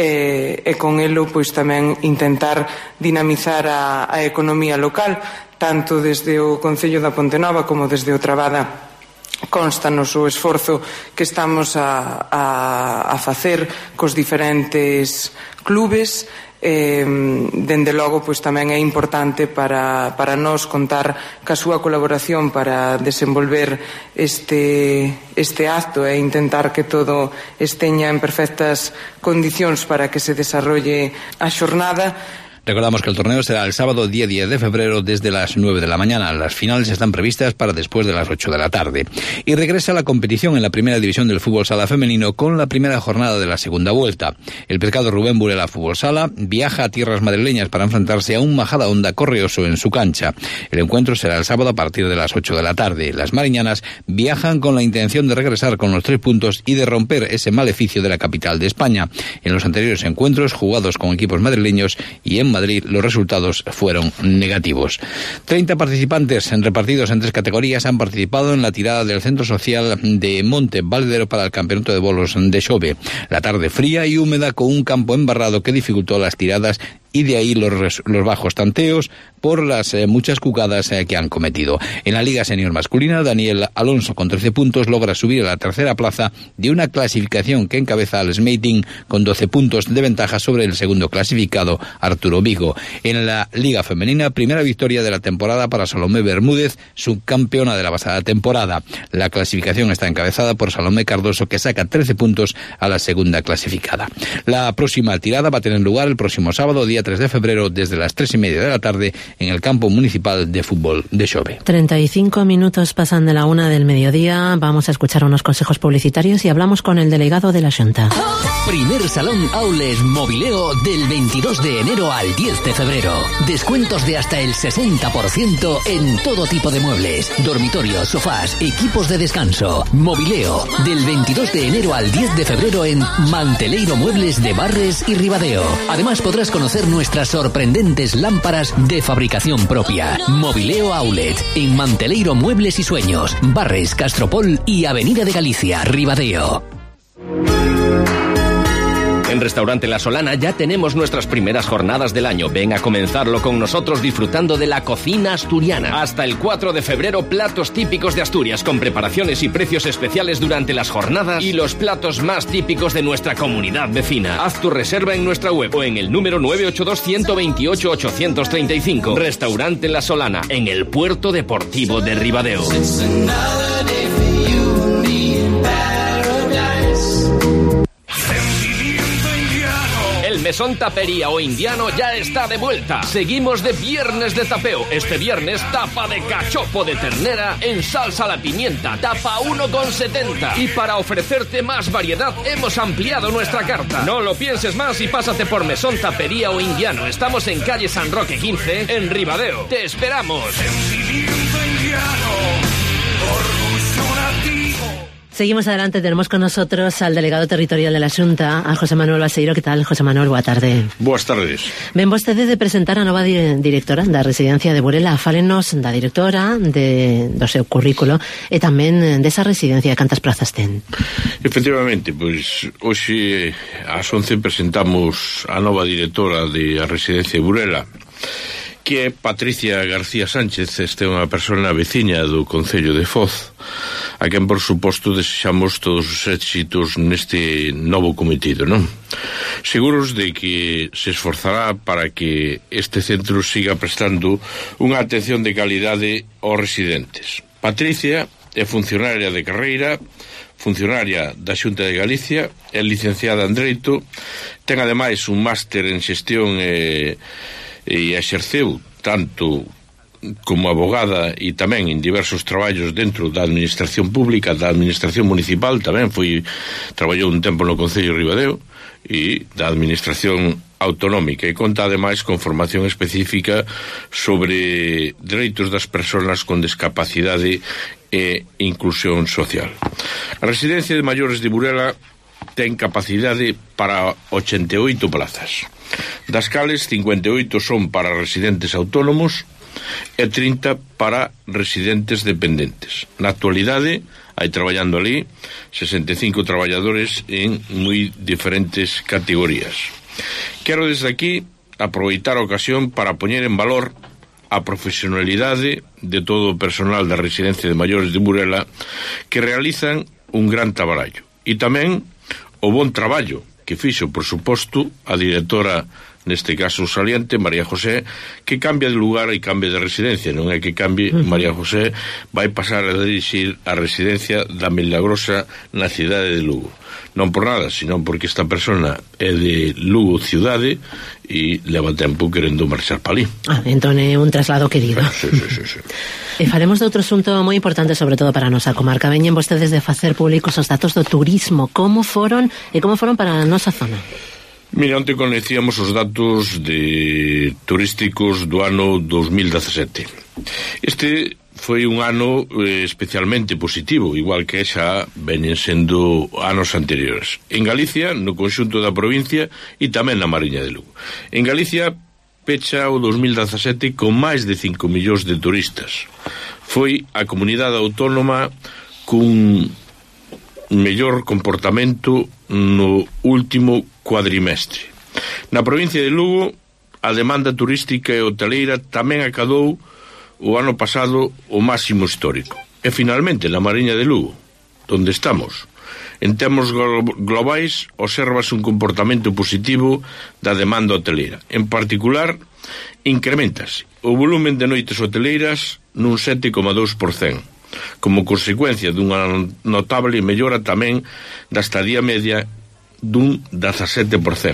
e con elo tamén intentar dinamizar a economía local, tanto desde o Concello da Pontenova como desde o Trabada. Constanos o esforzo que estamos a facer cos diferentes clubes. Dende logo tamén é importante para nós contar ca súa colaboración para desenvolver este acto e intentar que todo esteña en perfectas condicións para que se desarrolle a xornada. Recordamos que el torneo será el sábado día 10 de febrero desde las 9 de la mañana. Las finales están previstas para después de las 8 de la tarde. Y regresa la competición en la primera división del fútbol sala femenino con la primera jornada de la segunda vuelta. El Pescado Rubén Burela Fútbol Sala viaja a tierras madrileñas para enfrentarse a un Majadahonda Correoso en su cancha. El encuentro será el sábado a partir de las 8 de la tarde. Las mariñanas viajan con la intención de regresar con los 3 puntos y de romper ese maleficio de la capital de España. En los anteriores encuentros jugados con equipos madrileños y en Madrid los resultados fueron negativos. 30 participantes repartidos en 3 categorías han participado en la tirada del Centro Social de Monte Valedero para el Campeonato de Bolos de Xove. La tarde fría y húmeda con un campo embarrado que dificultó las tiradas y de ahí los bajos tanteos por las muchas cucadas que han cometido. En la Liga Senior masculina, Daniel Alonso con 13 puntos logra subir a la tercera plaza de una clasificación que encabeza al Smeating con 12 puntos de ventaja sobre el segundo clasificado, Arturo Vigo. En la Liga Femenina, primera victoria de la temporada para Salomé Bermúdez, subcampeona de la pasada temporada. La clasificación está encabezada por Salomé Cardoso, que saca 13 puntos a la segunda clasificada. La próxima tirada va a tener lugar el próximo sábado, día 3 de febrero, desde las 3:30 de la tarde en el campo municipal de fútbol de Xove. 35 minutos pasan de la 1 del mediodía. Vamos a escuchar unos consejos publicitarios y hablamos con el delegado de la Xunta. Primer Salón Aules Mobileo del 22 de enero al 10 de febrero. Descuentos de hasta el 60% en todo tipo de muebles, dormitorios, sofás, equipos de descanso. Mobileo del 22 de enero al 10 de febrero en Manteleiro Muebles de Barres y Ribadeo. Además podrás conocer nuestras sorprendentes lámparas de fabricación propia. Mobileo Outlet en Manteleiro Muebles y Sueños, Barres, Castropol y Avenida de Galicia, Ribadeo. En Restaurante La Solana ya tenemos nuestras primeras jornadas del año. Ven a comenzarlo con nosotros disfrutando de la cocina asturiana. Hasta el 4 de febrero, platos típicos de Asturias con preparaciones y precios especiales durante las jornadas y los platos más típicos de nuestra comunidad vecina. Haz tu reserva en nuestra web o en el número 982-128-835. Restaurante La Solana, en el Puerto Deportivo de Ribadeo. El Mesón Tapería o Indiano ya está de vuelta. Seguimos de viernes de tapeo. Este viernes, tapa de cachopo de ternera en salsa a la pimienta, tapa 1,70. Y para ofrecerte más variedad, hemos ampliado nuestra carta. No lo pienses más y pásate por Mesón Tapería o Indiano. Estamos en calle San Roque 15, en Ribadeo. ¡Te esperamos! Seguimos adelante, tenemos con nosotros al delegado territorial de la Xunta, a José Manuel Baseiro. Que tal, José Manuel? Boa tarde. Boas tardes. Ven vostedes de presentar a nova directora da residencia de Burela. Fálenos da directora, do seu currículo e tamén desa residencia. Cantas plazas ten? Efectivamente, pois hoxe ás 11 presentamos a nova directora de a residencia de Burela, que é Patricia García Sánchez. Este é unha persona veciña do Concello de Foz, a quen, por suposto, desexamos todos os éxitos neste novo cometido, non? Seguros de que se esforzará para que este centro siga prestando unha atención de calidade aos residentes. Patricia é funcionaria de carreira, funcionaria da Xunta de Galicia, é licenciada en Dereito, ten ademais un máster en xestión e exerceu tanto como abogada e tamén en diversos traballos dentro da administración pública, da administración municipal, tamén traballou un tempo no Concello de Ribadeo, e da administración autonómica, e conta ademais con formación específica sobre dereitos das persoas con discapacidade e inclusión social. A residencia de maiores de Burela ten capacidade para 88 plazas, das cales 58 son para residentes autónomos e 30 para residentes dependentes. Na actualidade, hai traballando ali 65 traballadores en moi diferentes categorías. Quero desde aquí aproveitar a ocasión para poñer en valor a profesionalidade de todo o personal da residencia de maiores de Burela, que realizan un gran traballo, e tamén o bon traballo que fixo, por suposto, a directora neste caso saliente, María José, que cambia de lugar e cambia de residencia. Non é que cambie, María José vai pasar a dirixir a residencia da Milagrosa na cidade de Lugo. Non por nada, senón porque esta persona é de Lugo cidade e leva tempo querendo marchar para ali. Entón é un traslado querido. Sí. E faremos de outro asunto moi importante, sobre todo para a nosa comarca. Veñen vostedes de facer públicos os datos do turismo. Como foron para a nosa zona? Mira, onte coñecíamos os datos turísticos do ano 2017. Este foi un ano especialmente positivo, igual que xa veñen sendo anos anteriores. En Galicia, no conxunto da provincia e tamén na Mariña de Lugo. En Galicia pecha o 2017 con máis de 5 millóns de turistas. Foi a comunidade autónoma cun mellor comportamento no último cuadrimestre. Na provincia de Lugo, a demanda turística e hoteleira tamén acadou o ano pasado o máximo histórico. E finalmente, na Mariña de Lugo, onde estamos, en termos globais, observas un comportamento positivo da demanda hoteleira. En particular, incrementase o volumen de noites hoteleiras nun 7,2%, como consecuencia dunha notable mellora tamén da estadía media dun 17%.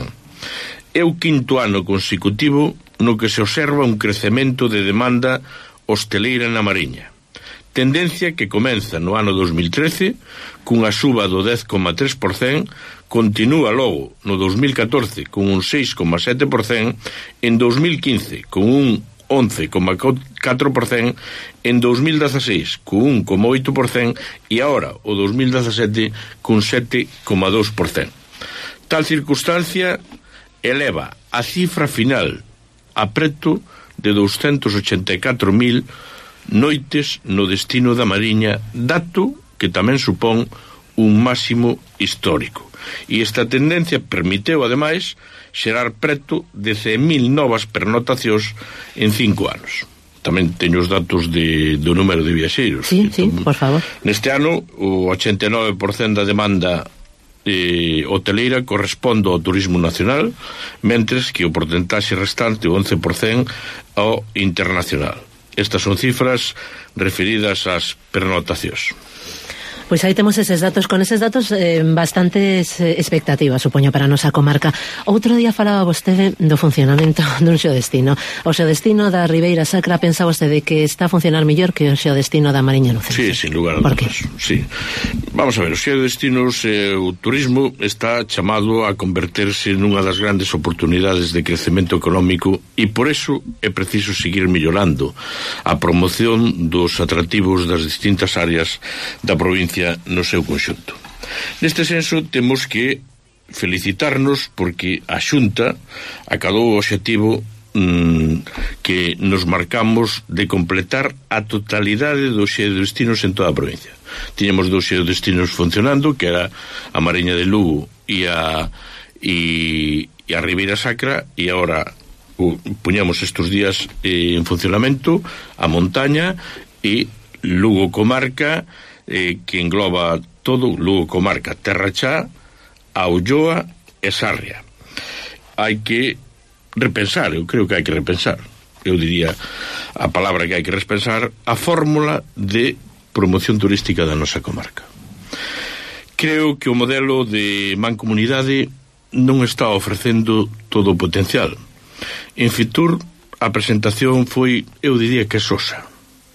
É o quinto ano consecutivo no que se observa un crecemento de demanda hosteleira na Mariña. Tendencia que comeza no ano 2013 cunha suba do 10,3%, continúa logo no 2014 con un 6,7%, en 2015 con un 11,4%, en 2016 con 1,8% e agora o 2017 con 7,2%. Tal circunstancia eleva a cifra final a preto de 284.000 noites no destino da Mariña, dato que tamén supón un máximo histórico. E esta tendencia permiteu, ademais, xerar preto de 100.000 novas pernotacións en 5 anos. Tamén teño os datos do número de viaxeiros. Sí, por favor. Neste ano, o 89% da demanda hoteleira corresponde ao turismo nacional, mentres que o porcentaxe restante, o 11%, ao internacional. Estas son cifras referidas ás pernotacións. Pois aí temos eses datos, con eses datos bastantes expectativas, supoño, para a nosa comarca. Outro día falaba vostede do funcionamento dun xeodestino. O xeodestino da Ribeira Sacra, pensa vostede que está a funcionar mellor que o xeodestino da Mariña Lucense? Sí, sin lugar a dudas. Sí. Vamos a ver, os xeodestinos, o turismo está chamado a converterse nunha das grandes oportunidades de crecemento económico e por eso é preciso seguir mellorando a promoción dos atractivos das distintas áreas da provincia no seu conxunto. Neste senso, temos que felicitarnos porque a Xunta acadou o obxectivo que nos marcamos de completar a totalidade dos xeodestinos en toda a provincia. Tiñamos 2 xeodestinos funcionando, que era a Mariña de Lugo e a Ribeira Sacra, e agora puñamos estes días en funcionamento a montaña e Lugo Comarca, que engloba todo Lugo Comarca, Terra Chá, a Ulloa e Sarria. Hai que repensar, eu creo que hai que repensar, eu diría a palabra que hai que repensar, a fórmula de promoción turística da nosa comarca. Creo que o modelo de mancomunidade non está ofrecendo todo o potencial. En Fitur a presentación foi, eu diría que sosa.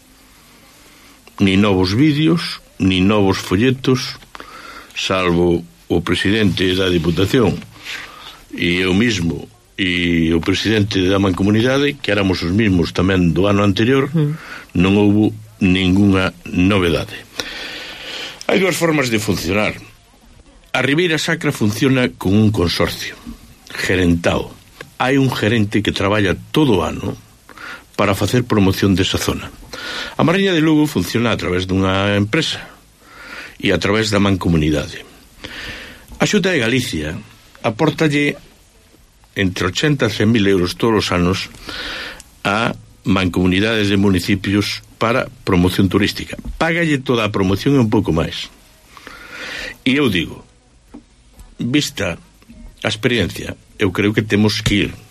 Ni novos vídeos, ni novos folletos, salvo o presidente da Diputación e eu mismo e o presidente da Mancomunidade, que éramos os mismos tamén do ano anterior, non houbo ningunha novedade. Hai 2 formas de funcionar. A Ribeira Sacra funciona con un consorcio gerentado. Hai un gerente que traballa todo o ano para facer promoción desa zona. A Mariña de Lugo funciona a través dunha empresa e a través da mancomunidade. A Xunta de Galicia apórtalle entre 80 e 100.000 euros todos os anos a mancomunidades de municipios para promoción turística. Págalle toda a promoción e un pouco máis. E eu digo, vista a experiencia, eu creo que temos que ir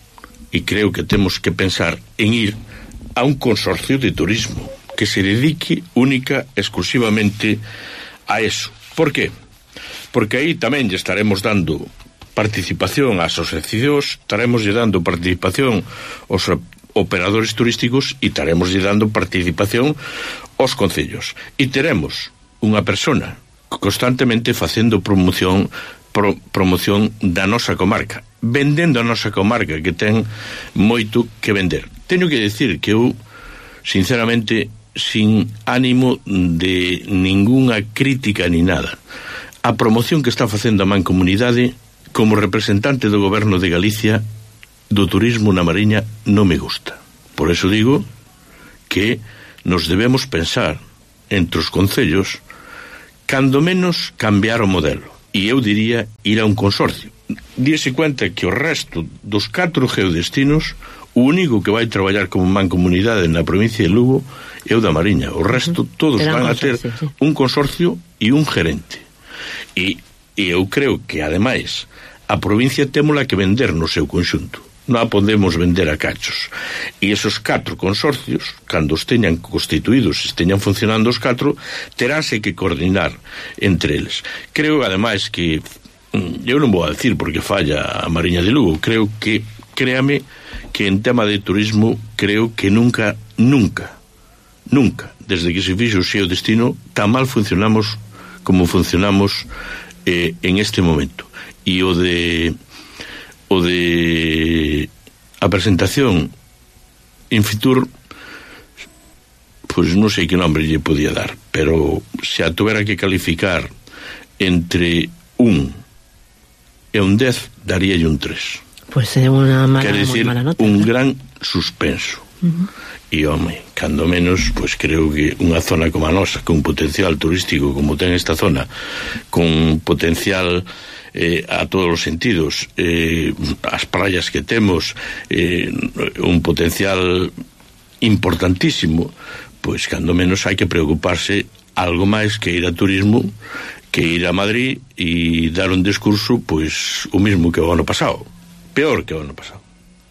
e creo que temos que pensar en ir a un consorcio de turismo que se dedique única exclusivamente a eso. Por qué? Porque aí tamén lle estaremos dando participación ás asociacións, estaremos lle dando participación aos operadores turísticos e estaremos lle dando participación aos concellos. E teremos unha persona constantemente facendo promoción da nosa comarca, vendendo a nosa comarca, que ten moito que vender. Teño que decir que eu, sinceramente, sin ánimo de ningunha crítica ni nada, a promoción que está facendo a Mancomunidade como representante do goberno de Galicia do turismo na Mariña non me gusta. Por eso digo que nos debemos pensar entre os concellos cando menos cambiar o modelo, e eu diría ir a un consorcio. Díese cuenta que o resto dos 4 geodestinos, o único que vai traballar como Mancomunidade na provincia de Lugo é o da Mariña. O resto todos van a ter un consorcio e un gerente. E eu creo que, ademais, a provincia témola que vender no seu conxunto. Non a podemos vender a cachos. E esos 4 consorcios, cando os teñan constituídos, esteñan funcionando os 4, teránse que coordinar entre eles. Creo, ademais, que eu non vou a decir porque falla a Mariña de Lugo, creo que, créame, que en tema de turismo, creo que nunca, desde que se fixo o xeodestino, tan mal funcionamos como funcionamos en este momento. E o de a presentación en Fitur, pois non sei que nombre lle podía dar, pero se a tuvera que calificar entre 1 e un 10, daríalle un 3. Pois é unha mala, quer decir, mala nota, un gran suspenso. E, home, cando menos, pois creo que unha zona como a nosa, con potencial turístico como ten esta zona, con potencial a todos os sentidos, as praias que temos, un potencial importantísimo, pois cando menos hai que preocuparse algo máis que ir a turismo, que ir a Madrid e dar un discurso pois o mismo que o ano pasado, peor que o ano pasado.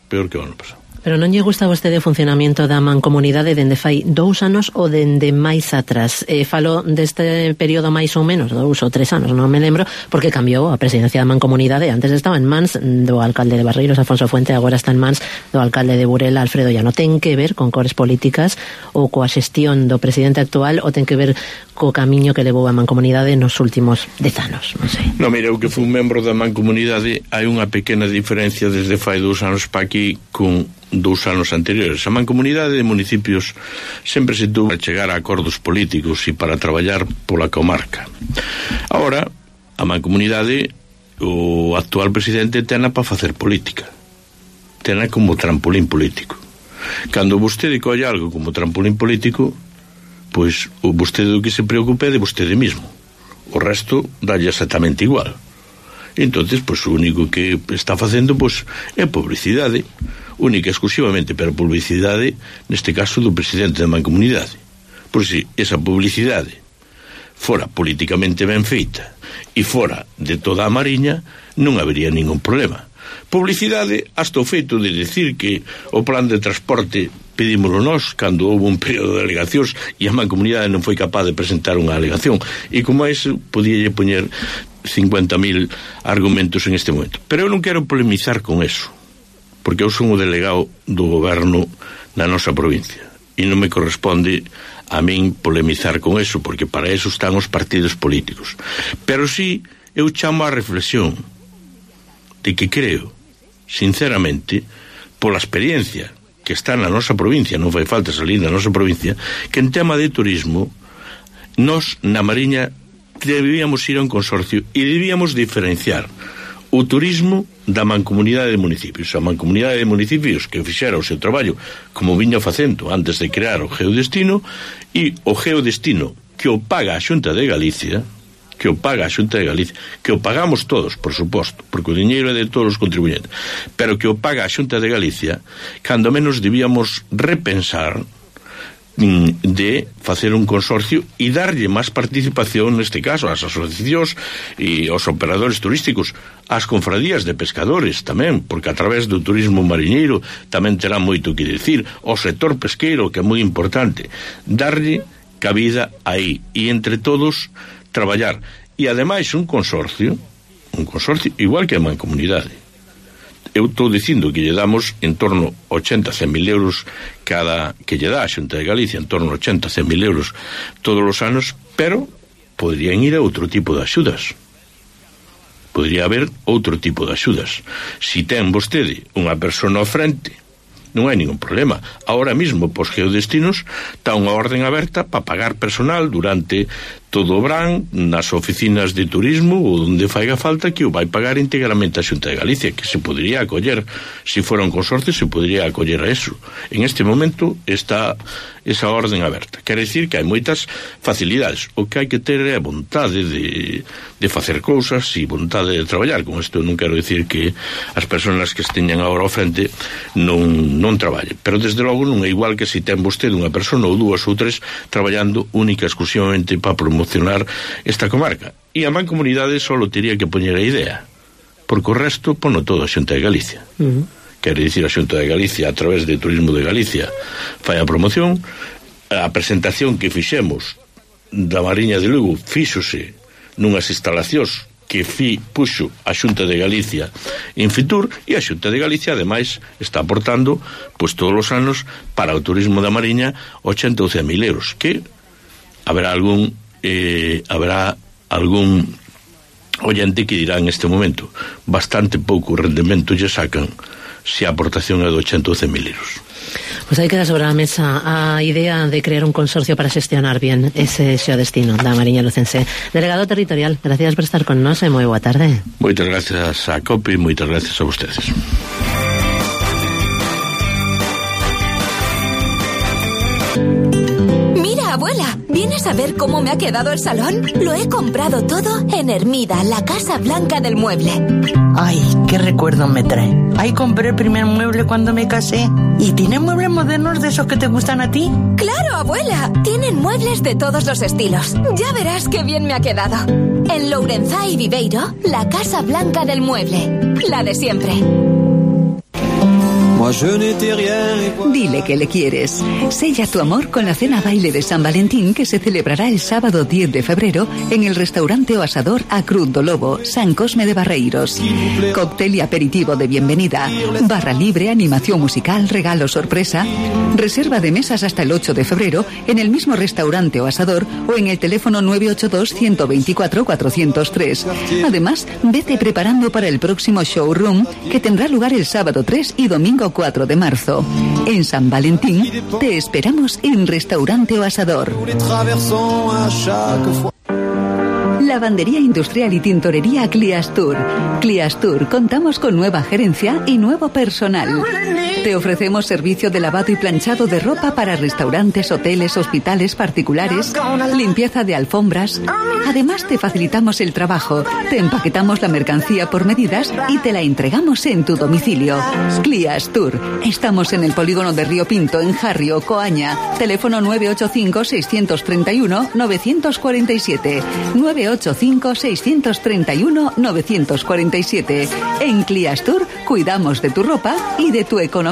Pero non lle gusta a vostede o funcionamento da Mancomunidade dende fai 2 anos ou dende máis atrás? Falo deste período máis ou menos, 2 ou 3 anos, non me lembro, porque cambiou a presidencia da Mancomunidade. Antes estaba en mans do alcalde de Barreiros, Afonso Fuente, agora está en mans do alcalde de Burela, Alfredo Llano. Ten que ver con cores políticas ou coa xestión do presidente actual, ou ten que ver co camiño que levou a Mancomunidade nos últimos 10 anos? Non sei. Non, mira, eu que fui un membro da Mancomunidade, hai unha pequena diferencia desde fai 2 anos pa aquí con 2 anos anteriores. A Mancomunidade de municipios sempre se tuvo para chegar a acordos políticos e para traballar pola comarca. Ahora, a Mancomunidade, o actual presidente tena para facer política, tena como trampolín político. Cando vostede colle algo como trampolín político, pois o vostede do que se preocupe é de vostede mismo, o resto dalle exactamente igual. Entonces, pois o único que está facendo pois é publicidade, única exclusivamente, pero publicidade neste caso do presidente da Mancomunidade. Por si esa publicidade fora políticamente ben feita e fora de toda a Mariña, non habería ningún problema. Publicidade hasta o feito de decir que o plan de transporte pedímoslo nós cando houve un período de alegacións e a Mancomunidade non foi capaz de presentar unha alegación, e como a eso podíalle poñer 50.000 argumentos en este momento. Pero eu non quero polemizar con eso, porque eu son o delegado do goberno na nosa provincia e non me corresponde a min polemizar con eso, porque para eso están os partidos políticos. Pero sí, eu chamo a reflexión de que creo, sinceramente, pola experiencia que está na nosa provincia, non fai falta salir da nosa provincia, que en tema de turismo nós na Mariña debíamos ir a un consorcio e debíamos diferenciar o turismo da Mancomunidade de municipios. A Mancomunidade de municipios que fixera o seu traballo como viña facendo antes de crear o geodestino, e o geodestino que o paga a Xunta de Galicia, que o pagamos todos, por suposto, porque o diñeiro é de todos os contribuyentes, pero que o paga a Xunta de Galicia, cando menos debíamos repensar de facer un consorcio e darlle máis participación, neste caso, ás asociacións e aos operadores turísticos, ás confradías de pescadores tamén, porque a través do turismo mariñeiro tamén terá moito que decir, ao sector pesqueiro, que é moi importante, darlle cabida aí, e entre todos traballar, e ademais un consorcio igual que a mancomunidade. Eu estou dicindo que lle damos en torno a 80-100.000 euros que lle dá a Xunta de Galicia, en torno a 80-100.000 euros todos os anos, pero podrían ir a outro tipo de axudas. Podría haber outro tipo de axudas. Si ten vostede unha persona ao frente, non hai ningún problema. Ahora mismo, pos geodestinos, está unha orden aberta para pagar personal durante todo o verán nas oficinas de turismo ou onde faiga falta, que o vai pagar íntegramente a Xunta de Galicia, que se podría acoller, se fora un consorcio, se podría acoller a eso. En este momento está esa orden aberta. Quer decir que hai moitas facilidades. O que hai que ter é vontade de facer cousas e vontade de traballar. Con isto non quero dicir que as persoas que esteñan agora ao frente non traballen, pero desde logo non é igual que se ten vostede unha persona ou dúas ou tres traballando única exclusivamente para promocionar esta comarca. E a mancomunidade só tería que poñer a idea, porque o resto pono todo a Xunta de Galicia. Quero dicir, a Xunta de Galicia, a través de Turismo de Galicia, fai a promoción. A presentación que fixemos da Mariña de Lugo fíxose nunhas instalacións que puxo a Xunta de Galicia en Fitur, e a Xunta de Galicia ademais está aportando pois todos os anos para o turismo da Mariña 80 ou 100.000 euros, que haberá algún oyente que dirá en este momento bastante pouco rendemento lle sacan se a aportación é de 80 ou 100.000 euros. Pues aí queda sobre a mesa a idea de crear un consorcio para xestionar bien ese xeodestino da Mariña Lucense. Delegado territorial, gracias por estar con nós e moi boa tarde. Moitas gracias a COPE e moitas gracias a vostedes. Abuela, ¿vienes a ver cómo me ha quedado el salón? Lo he comprado todo en Hermida, la Casa Blanca del Mueble. Ay, qué recuerdo me trae. Ahí compré el primer mueble cuando me casé. ¿Y tiene muebles modernos de esos que te gustan a ti? ¡Claro, abuela! Tienen muebles de todos los estilos. Ya verás qué bien me ha quedado. En Lourenzá y Viveiro, la Casa Blanca del Mueble. La de siempre. Dile que le quieres. Sella tu amor con la cena baile de San Valentín, que se celebrará el sábado 10 de febrero en el restaurante o asador A Cruz do Lobo, San Cosme de Barreiros. Cóctel y aperitivo de bienvenida, barra libre, animación musical, regalo sorpresa. Reserva de mesas hasta el 8 de febrero en el mismo restaurante o asador o en el teléfono 982-124-403. Además, vete preparando para el próximo showroom, que tendrá lugar el sábado 3 y domingo 4 de marzo. En San Valentín te esperamos en Restaurante o Asador. Lavandería industrial y tintorería Cliastur. Cliastur, contamos con nueva gerencia y nuevo personal. Te ofrecemos servicio de lavado y planchado de ropa para restaurantes, hoteles, hospitales particulares, limpieza de alfombras. Además, te facilitamos el trabajo, te empaquetamos la mercancía por medidas y te la entregamos en tu domicilio. Cliastur. Estamos en el polígono de Río Pinto, en Jarrio, Coaña. Teléfono 985-631-947. 985-631-947. En Cliastur cuidamos de tu ropa y de tu economía.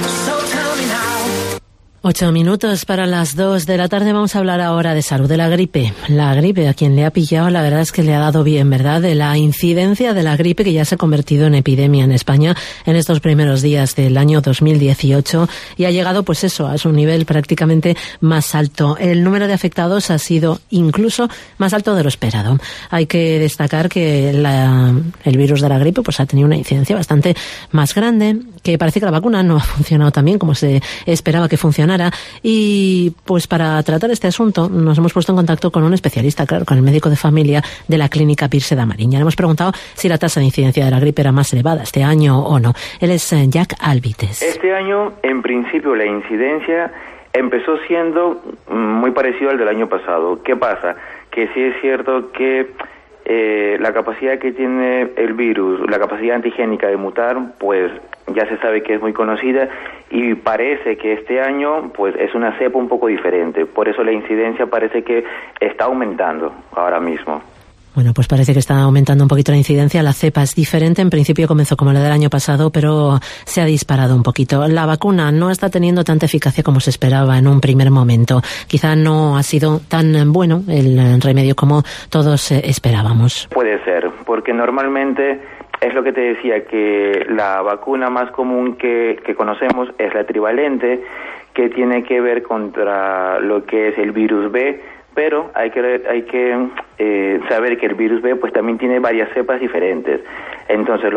8 minutos para las 2 de la tarde. Vamos a hablar ahora de salud, de la gripe. La gripe, a quien le ha pillado, la verdad es que le ha dado bien, ¿verdad? De la incidencia de la gripe, que ya se ha convertido en epidemia en España en estos primeros días del año 2018 y ha llegado, pues eso, a su nivel prácticamente más alto. El número de afectados ha sido incluso más alto de lo esperado. Hay que destacar que el virus de la gripe pues ha tenido una incidencia bastante más grande, que parece que la vacuna no ha funcionado tan bien como se esperaba que funcionara. Y pues para tratar este asunto nos hemos puesto en contacto con un especialista, claro, con el médico de familia de la Clínica Pirse da Mariña. Le hemos preguntado si la tasa de incidencia de la gripe era más elevada este año o no. Él es Jack Albites. Este año, en principio, la incidencia empezó siendo muy parecido al del año pasado. ¿Qué pasa? Que sí es cierto que la capacidad que tiene el virus, la capacidad antigénica de mutar, pues ya se sabe que es muy conocida y parece que este año pues es una cepa un poco diferente. Por eso la incidencia parece que está aumentando ahora mismo. Bueno, pues parece que está aumentando un poquito la incidencia. La cepa es diferente. En principio comenzó como la del año pasado, pero se ha disparado un poquito. La vacuna no está teniendo tanta eficacia como se esperaba en un primer momento. Quizá no ha sido tan bueno el remedio como todos esperábamos. Puede ser, porque normalmente es lo que te decía, que la vacuna más común que conocemos es la trivalente, que tiene que ver contra lo que es el virus B, pero hay que saber que el virus B pues también tiene varias cepas diferentes. Entonces,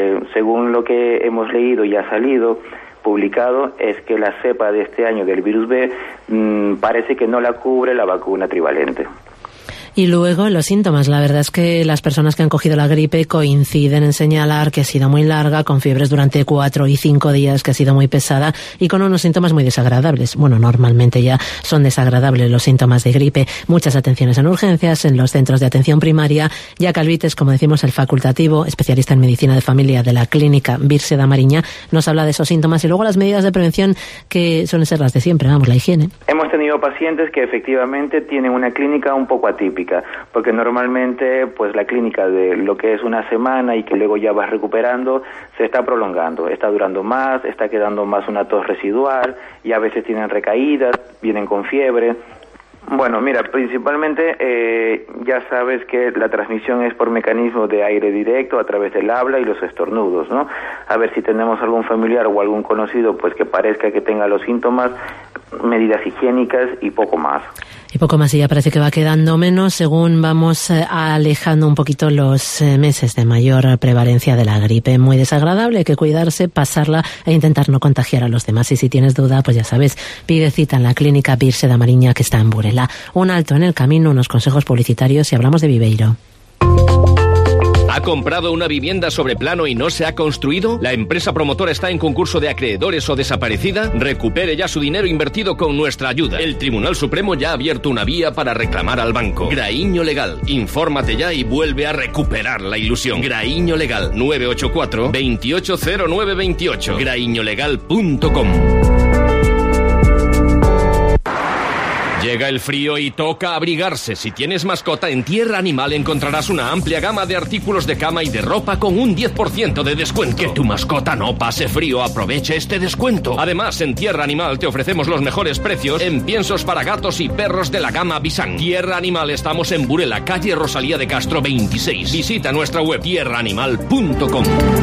según lo que hemos leído y ha salido publicado, es que la cepa de este año del virus B parece que no la cubre la vacuna trivalente. Y luego los síntomas. La verdad es que las personas que han cogido la gripe coinciden en señalar que ha sido muy larga, con fiebres durante 4 y 5 días, que ha sido muy pesada y con unos síntomas muy desagradables. Bueno, normalmente ya son desagradables los síntomas de gripe. Muchas atenciones en urgencias, en los centros de atención primaria. Ya Calvites, como decimos, el facultativo, especialista en medicina de familia de la clínica Virse da Mariña, nos habla de esos síntomas y luego las medidas de prevención que suelen ser las de siempre, vamos, la higiene. Hemos tenido pacientes que efectivamente tienen una clínica un poco atípica, porque normalmente pues la clínica de lo que es una semana y que luego ya vas recuperando se está prolongando, está durando más, está quedando más una tos residual y a veces tienen recaídas, vienen con fiebre. Bueno, mira, principalmente ya sabes que la transmisión es por mecanismo de aire directo a través del habla y los estornudos, ¿no? A ver si tenemos algún familiar o algún conocido pues que parezca que tenga los síntomas, medidas higiénicas y poco más. Y poco más, y ya parece que va quedando menos según vamos alejando un poquito los meses de mayor prevalencia de la gripe. Muy desagradable, hay que cuidarse, pasarla e intentar no contagiar a los demás. Y si tienes duda, pues ya sabes, pide cita en la clínica Virse da Mariña, que está en Burela. Un alto en el camino, unos consejos publicitarios y hablamos de Viveiro. ¿Ha comprado una vivienda sobre plano y no se ha construido? ¿La empresa promotora está en concurso de acreedores o desaparecida? Recupere ya su dinero invertido con nuestra ayuda. El Tribunal Supremo ya ha abierto una vía para reclamar al banco. Graíño Legal. Infórmate ya y vuelve a recuperar la ilusión. Graíño Legal. 984 280928. graíñolegal.com. Llega el frío y toca abrigarse. Si tienes mascota, en Tierra Animal encontrarás una amplia gama de artículos de cama y de ropa con un 10% de descuento. Que tu mascota no pase frío, aproveche este descuento. Además, en Tierra Animal te ofrecemos los mejores precios en piensos para gatos y perros de la gama Bisan. Tierra Animal, estamos en Burela, calle Rosalía de Castro 26. Visita nuestra web tierraanimal.com.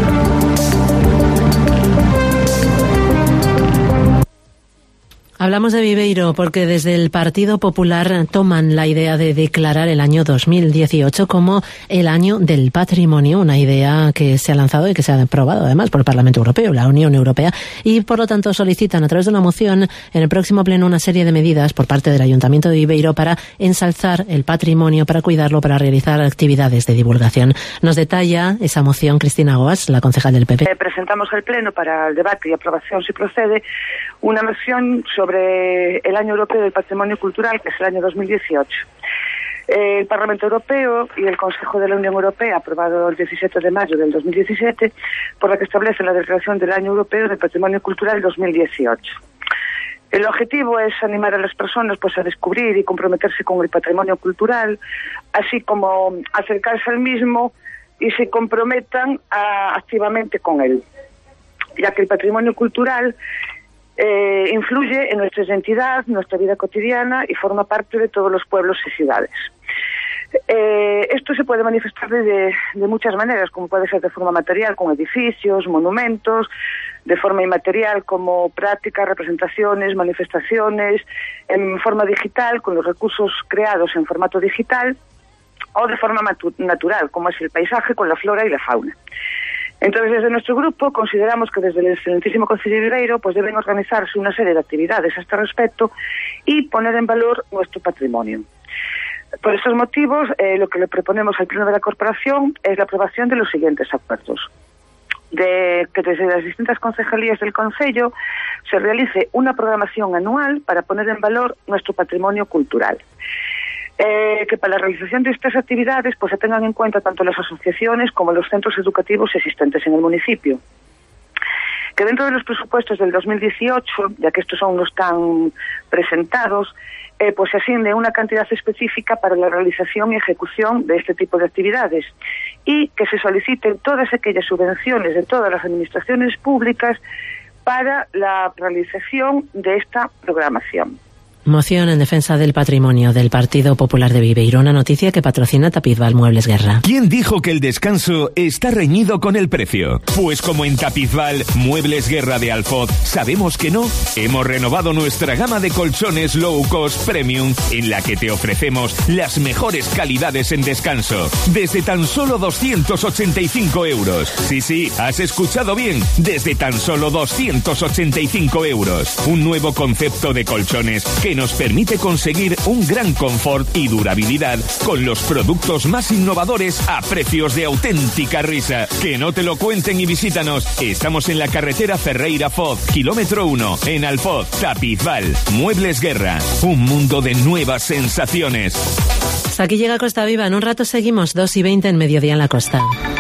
Hablamos de Viveiro porque desde el Partido Popular toman la idea de declarar el año 2018 como el año del patrimonio, una idea que se ha lanzado y que se ha aprobado además por el Parlamento Europeo, la Unión Europea, y por lo tanto solicitan a través de una moción en el próximo pleno una serie de medidas por parte del Ayuntamiento de Viveiro para ensalzar el patrimonio, para cuidarlo, para realizar actividades de divulgación. Nos detalla esa moción Cristina Goas, la concejal del PP. Presentamos al pleno para el debate y aprobación, si procede, una moción sobre el Año Europeo del Patrimonio Cultural, que es el año 2018. El Parlamento Europeo y el Consejo de la Unión Europea, aprobado el 17 de mayo del 2017, por la que establece la declaración del Año Europeo del Patrimonio Cultural 2018. El objetivo es animar a las personas pues a descubrir y comprometerse con el patrimonio cultural, así como acercarse al mismo y se comprometan activamente con él, ya que el patrimonio cultural influye en nuestra identidad, nuestra vida cotidiana y forma parte de todos los pueblos y ciudades. Esto se puede manifestar de muchas maneras, como puede ser de forma material con edificios, monumentos, de forma inmaterial como prácticas, representaciones, manifestaciones, en forma digital con los recursos creados en formato digital, o de forma natural como es el paisaje con la flora y la fauna. Entonces, desde nuestro grupo consideramos que desde el excelentísimo Concello de Viveiro pues deben organizarse una serie de actividades a este respecto y poner en valor nuestro patrimonio. Por estos motivos, lo que le proponemos al Pleno de la Corporación es la aprobación de los siguientes acuerdos. De que desde las distintas concejalías del Concello se realice una programación anual para poner en valor nuestro patrimonio cultural. que para la realización de estas actividades pues se tengan en cuenta tanto las asociaciones como los centros educativos existentes en el municipio. Que dentro de los presupuestos del 2018, ya que estos aún no están presentados, pues se asigne una cantidad específica para la realización y ejecución de este tipo de actividades y que se soliciten todas aquellas subvenciones de todas las administraciones públicas para la realización de esta programación. Moción en defensa del patrimonio del Partido Popular de Viveiro, una noticia que patrocina Tapizval Muebles Guerra. ¿Quién dijo que el descanso está reñido con el precio? Pues como en Tapizval Muebles Guerra de Alfoz sabemos que no, hemos renovado nuestra gama de colchones low cost premium en la que te ofrecemos las mejores calidades en descanso. Desde tan solo 285 euros. Sí, has escuchado bien, desde tan solo 285 euros. Un nuevo concepto de colchones que nos permite conseguir un gran confort y durabilidad con los productos más innovadores a precios de auténtica risa. Que no te lo cuenten y visítanos. Estamos en la carretera Ferreira-Foz, kilómetro 1, en Alfoz, Tapizval. Muebles Guerra, un mundo de nuevas sensaciones. Hasta aquí llega Costa Viva. En un rato seguimos, 2:20 en Mediodía en la Costa.